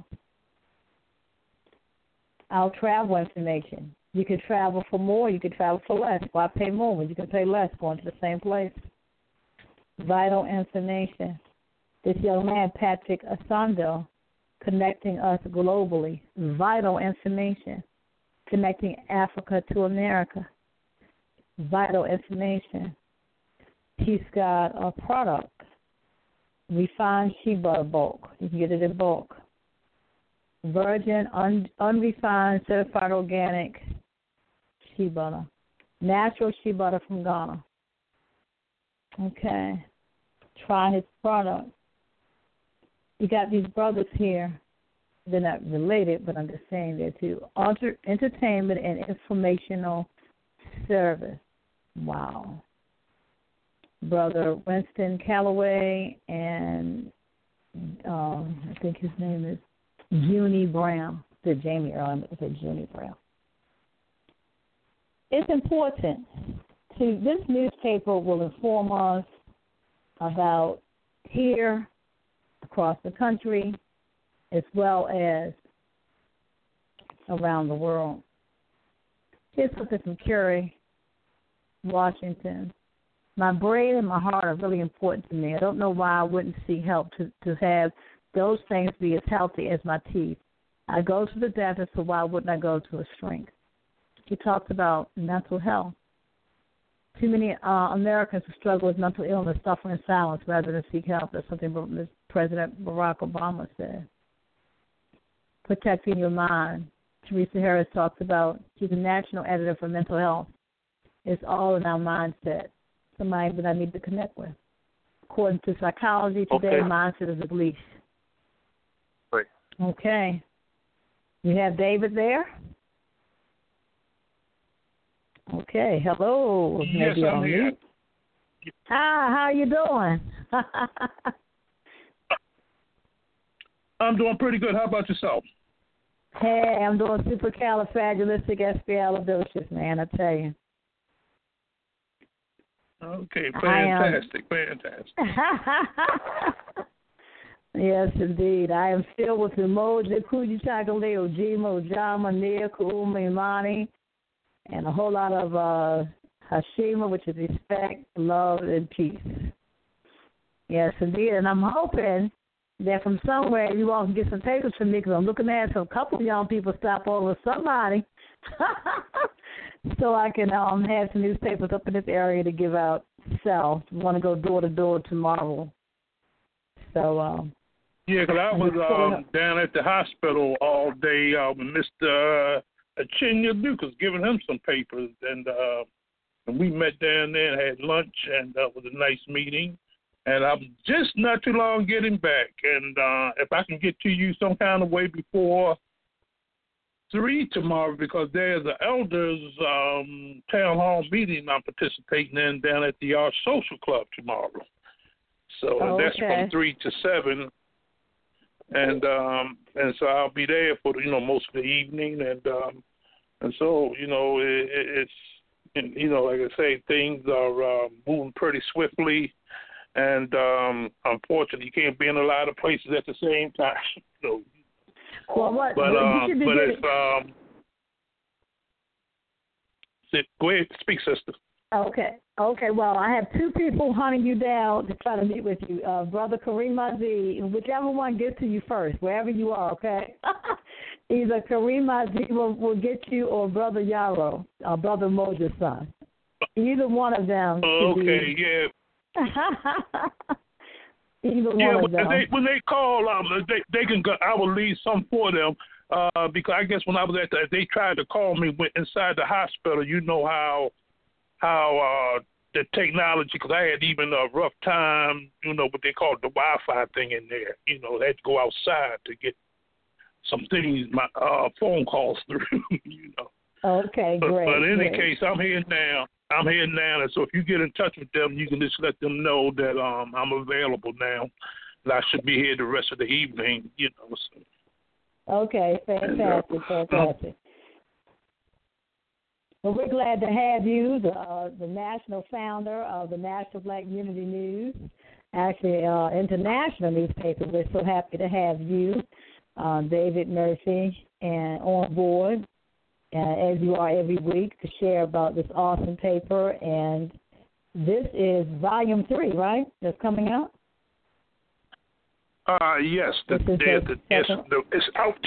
Our travel information. You can travel for more, you can travel for less. Why pay more when you can pay less going to the same place? Vital information. This young man, Patrick Asando, connecting us globally. Vital information. Connecting Africa to America. Vital information. He's got a product. Refined shea butter bulk. You can get it in bulk. Virgin, unrefined, certified organic shea butter. Natural shea butter from Ghana. Okay. Try his product. You got these brothers here. They're not related, but I'm just saying they're too. Entertainment and informational service. Wow. Brother Winston Calloway and I think his name is Junie Brown. I said Jamie earlier, but I said Junie Brown. It's important this newspaper will inform us about here, across the country, as well as around the world. Here's something from Curry, Washington. My brain and my heart are really important to me. I don't know why I wouldn't seek help to have those things be as healthy as my teeth. I go to the dentist, so why wouldn't I go to a shrink? He talks about mental health. Too many Americans who struggle with mental illness suffer in silence rather than seek help. That's something President Barack Obama said. Protecting your mind. Teresa Harris talks about, she's a national editor for mental health. It's all in our mindset. Somebody that I need to connect with. According to psychology today, mindset is a leash. Right. Okay. You have David there? Okay. Hello. Yes, maybe I'm here. Hi, how are you doing? I'm doing pretty good. How about yourself? Hey, I'm doing supercalifragilisticexpialidocious, man, I tell you. Okay, fantastic. Yes, indeed. I am filled with emoji, Kuji Chakaleo, Jimo, Jama, Nia, Kuuma, Imani, and a whole lot of Hashima, which is respect, love, and peace. Yes, indeed. And I'm hoping that from somewhere you all can get some papers from me, because I'm looking at a couple of young people stop over somebody so I can have some newspapers up in this area to give out, sell. I want to go door to door tomorrow. So, yeah, because I was down at the hospital all day with Mr. Chinya Lucas, giving him some papers, and we met down there and had lunch, and it was a nice meeting. And I'm just not too long getting back, and if I can get to you some kind of way before 3 tomorrow, because there's an elders town hall meeting I'm participating in down at the Art Social Club tomorrow. So that's from 3 to 7. And so I'll be there for most of the evening, and so it's like I say, things are moving pretty swiftly, and unfortunately you can't be in a lot of places at the same time. So, well, what? But it's go ahead, speak, sister. Okay. Well, I have 2 people hunting you down to try to meet with you. Brother Kareem Aziz, whichever one gets to you first, wherever you are, okay? Either Kareem Aziz will get you, or Brother Yarrow, Brother Moja's son. Either one of them. Okay, yeah. Either one of them. When they call, they can go. I will leave some for them. Because I guess when I was they tried to call me inside the hospital. You know how the technology, because I had even a rough time, what they call the Wi-Fi thing in there. They had to go outside to get some things, my phone calls through. Okay, great. But in any case, I'm here now. And so if you get in touch with them, you can just let them know that I'm available now. And I should be here the rest of the evening. So. Okay, fantastic. Well, we're glad to have you, the national founder of the National Black Unity News, actually international newspaper. We're so happy to have you, David Murphy, and on board, as you are every week, to share about this awesome paper and this is volume 3, right? That's coming out. Yes, it's out.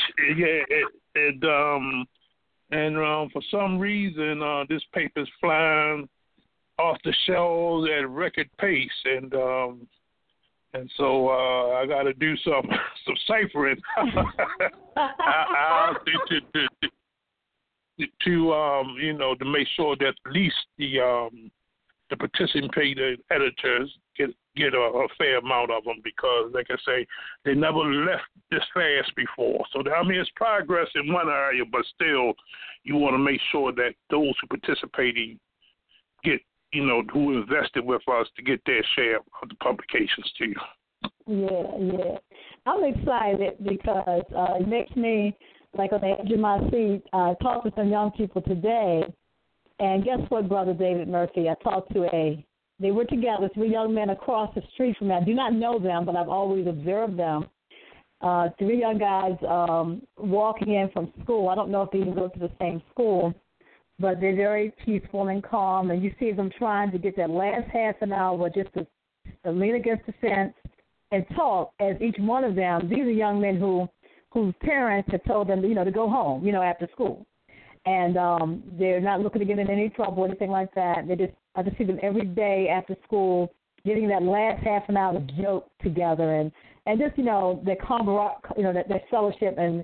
Yeah, for some reason, this paper's flying off the shelves at record pace, and so I got to do some ciphering to make sure that at least the participating editors get a fair amount of them, because, like I say, they never left this fast before. So, I mean, it's progress in one area, but still, you want to make sure that those who participating get, who invested with us, to get their share of the publications too. Yeah. I'm excited because it makes me, like, on the edge of my seat. I talked to some young people today, and guess what, Brother David Murphy? I talked to they were together, 3 young men across the street from me. I do not know them, but I've always observed them. 3 young guys walking in from school. I don't know if they even go to the same school, but they're very peaceful and calm, and you see them trying to get that last half an hour just to lean against the fence and talk, as each one of them, these are young men whose parents have told them, to go home, after school. And they're not looking to get in any trouble or anything like that. I just see them every day after school getting that last half an hour to joke together and just, their camaraderie, that fellowship and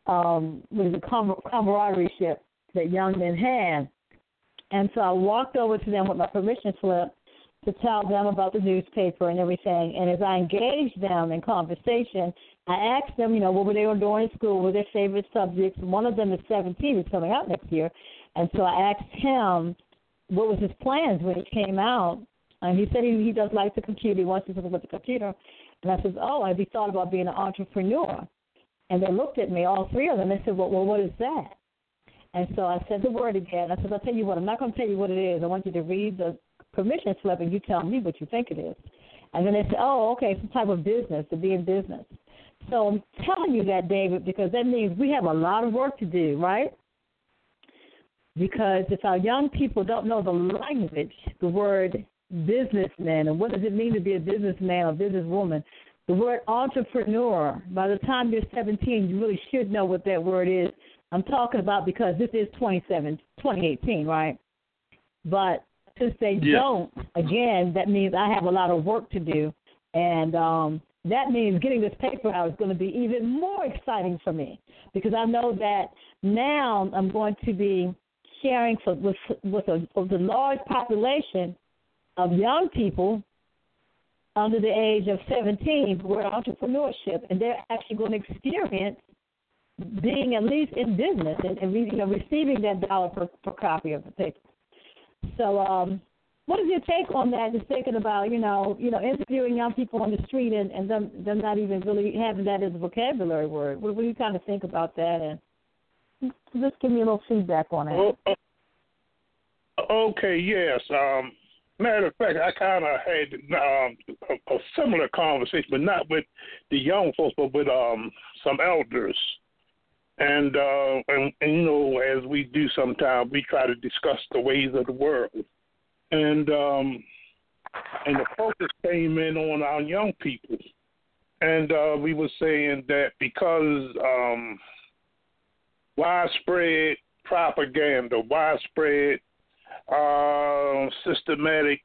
camaraderie that young men have. And so I walked over to them with my permission slip to tell them about the newspaper and everything. And as I engaged them in conversation, I asked them, what were they doing in school, what were their favorite subjects. One of them is 17, is coming out next year. And so I asked him what was his plans when he came out. And he said he does like the computer. He wants to talk about the computer. And I said, have you thought about being an entrepreneur? And they looked at me, all 3 of them, and said, well, what is that? And so I said the word again. I said, I'll tell you what, I'm not going to tell you what it is. I want you to read the permission slip and you tell me what you think it is. And then they said, okay, some type of business, to be in business. So I'm telling you that, David, because that means we have a lot of work to do, right? Because if our young people don't know the language, the word businessman, and what does it mean to be a businessman or businesswoman, the word entrepreneur, by the time you're 17, you really should know what that word is. I'm talking about because this is 2018, right? But since they don't, again, that means I have a lot of work to do. And that means getting this paper out is going to be even more exciting for me, because I know that now I'm going to be sharing with a large population of young people under the age of 17 who are entrepreneurship, and they're actually going to experience being at least in business and receiving that dollar per copy of the paper. So what is your take on that, just thinking about, interviewing young people on the street and them not even really having that as a vocabulary word? What do you kind of think about that? And just give me a little feedback on it. Okay, yes. Matter of fact, I kind of had a similar conversation, but not with the young folks, but with some elders. And as we do sometimes, we try to discuss the ways of the world. And the focus came in on our young people. And we were saying that because widespread propaganda, widespread systematic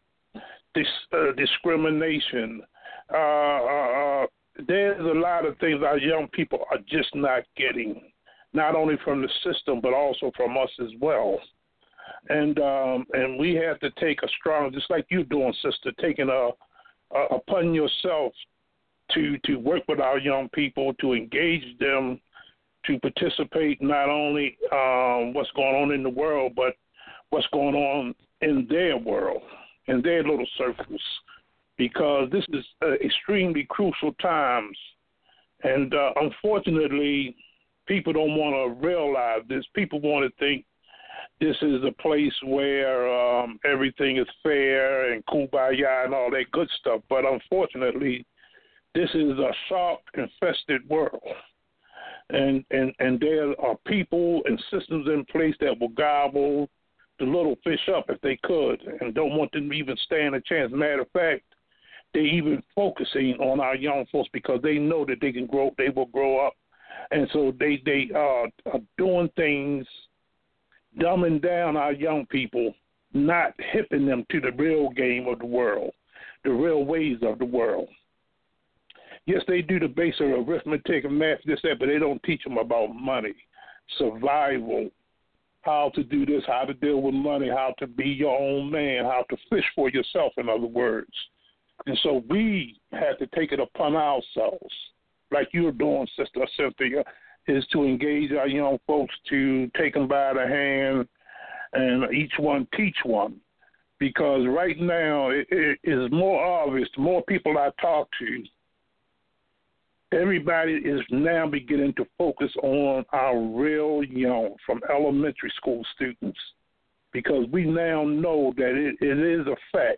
discrimination, there's a lot of things our young people are just not getting, not only from the system but also from us as well. And we have to take a strong, just like you're doing, sister, taking upon yourself to work with our young people, to engage them, to participate not only what's going on in the world, but what's going on in their world, in their little circles, because this is extremely crucial times. And unfortunately, people don't want to realize this. People want to think this is a place where everything is fair and kumbaya and all that good stuff. But unfortunately, this is a shark-infested world. And there are people and systems in place that will gobble the little fish up if they could, and don't want them to even stand a chance. Matter of fact, they even focusing on our young folks because they know that they will grow up, and so they are doing things, dumbing down our young people, not hipping them to the real game of the world, the real ways of the world. Yes, they do the basic arithmetic and math, this, that, but they don't teach them about money, survival, how to do this, how to deal with money, how to be your own man, how to fish for yourself, in other words. And so we have to take it upon ourselves, like you're doing, Sister Cynthia, is to engage our young folks, to take them by the hand and each one teach one. Because right now it is more obvious, the more people I talk to, everybody is now beginning to focus on our real young, from elementary school students, because we now know that it is a fact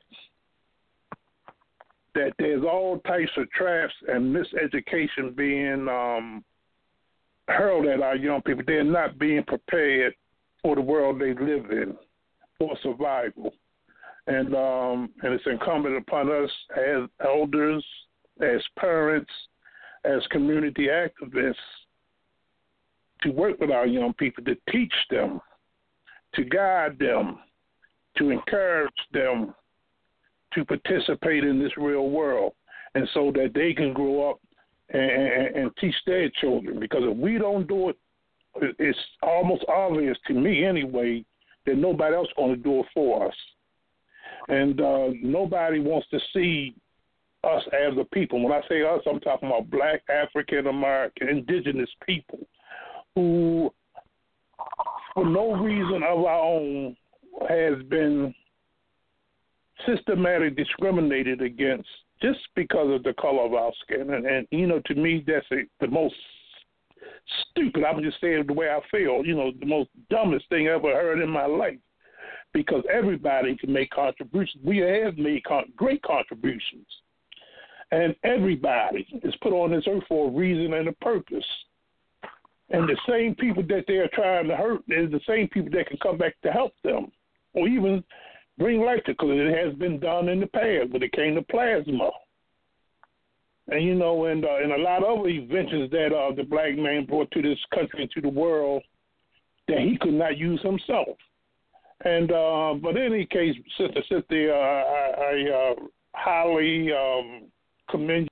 that there's all types of traps and miseducation being hurled at our young people. They're not being prepared for the world they live in, for survival. And it's incumbent upon us as elders, as parents, as community activists, to work with our young people, to teach them, to guide them, to encourage them to participate in this real world, and so that they can grow up and teach their children. Because if we don't do it, it's almost obvious to me anyway that nobody else is going to do it for us. And nobody wants to see us as a people. When I say us, I'm talking about Black, African American, indigenous people who, for no reason of our own, has been systematically discriminated against just because of the color of our skin. And you know, to me, that's the most stupid, I'm just saying the way I feel, the most dumbest thing I ever heard in my life. Because everybody can make contributions. We have made great contributions. And everybody is put on this earth for a reason and a purpose. And the same people that they are trying to hurt is the same people that can come back to help them, or even bring life to, because it has been done in the past when it came to plasma. And, and a lot of other inventions that the black man brought to this country and to the world that he could not use himself. And but in any case, Sister Cynthia, I highly commend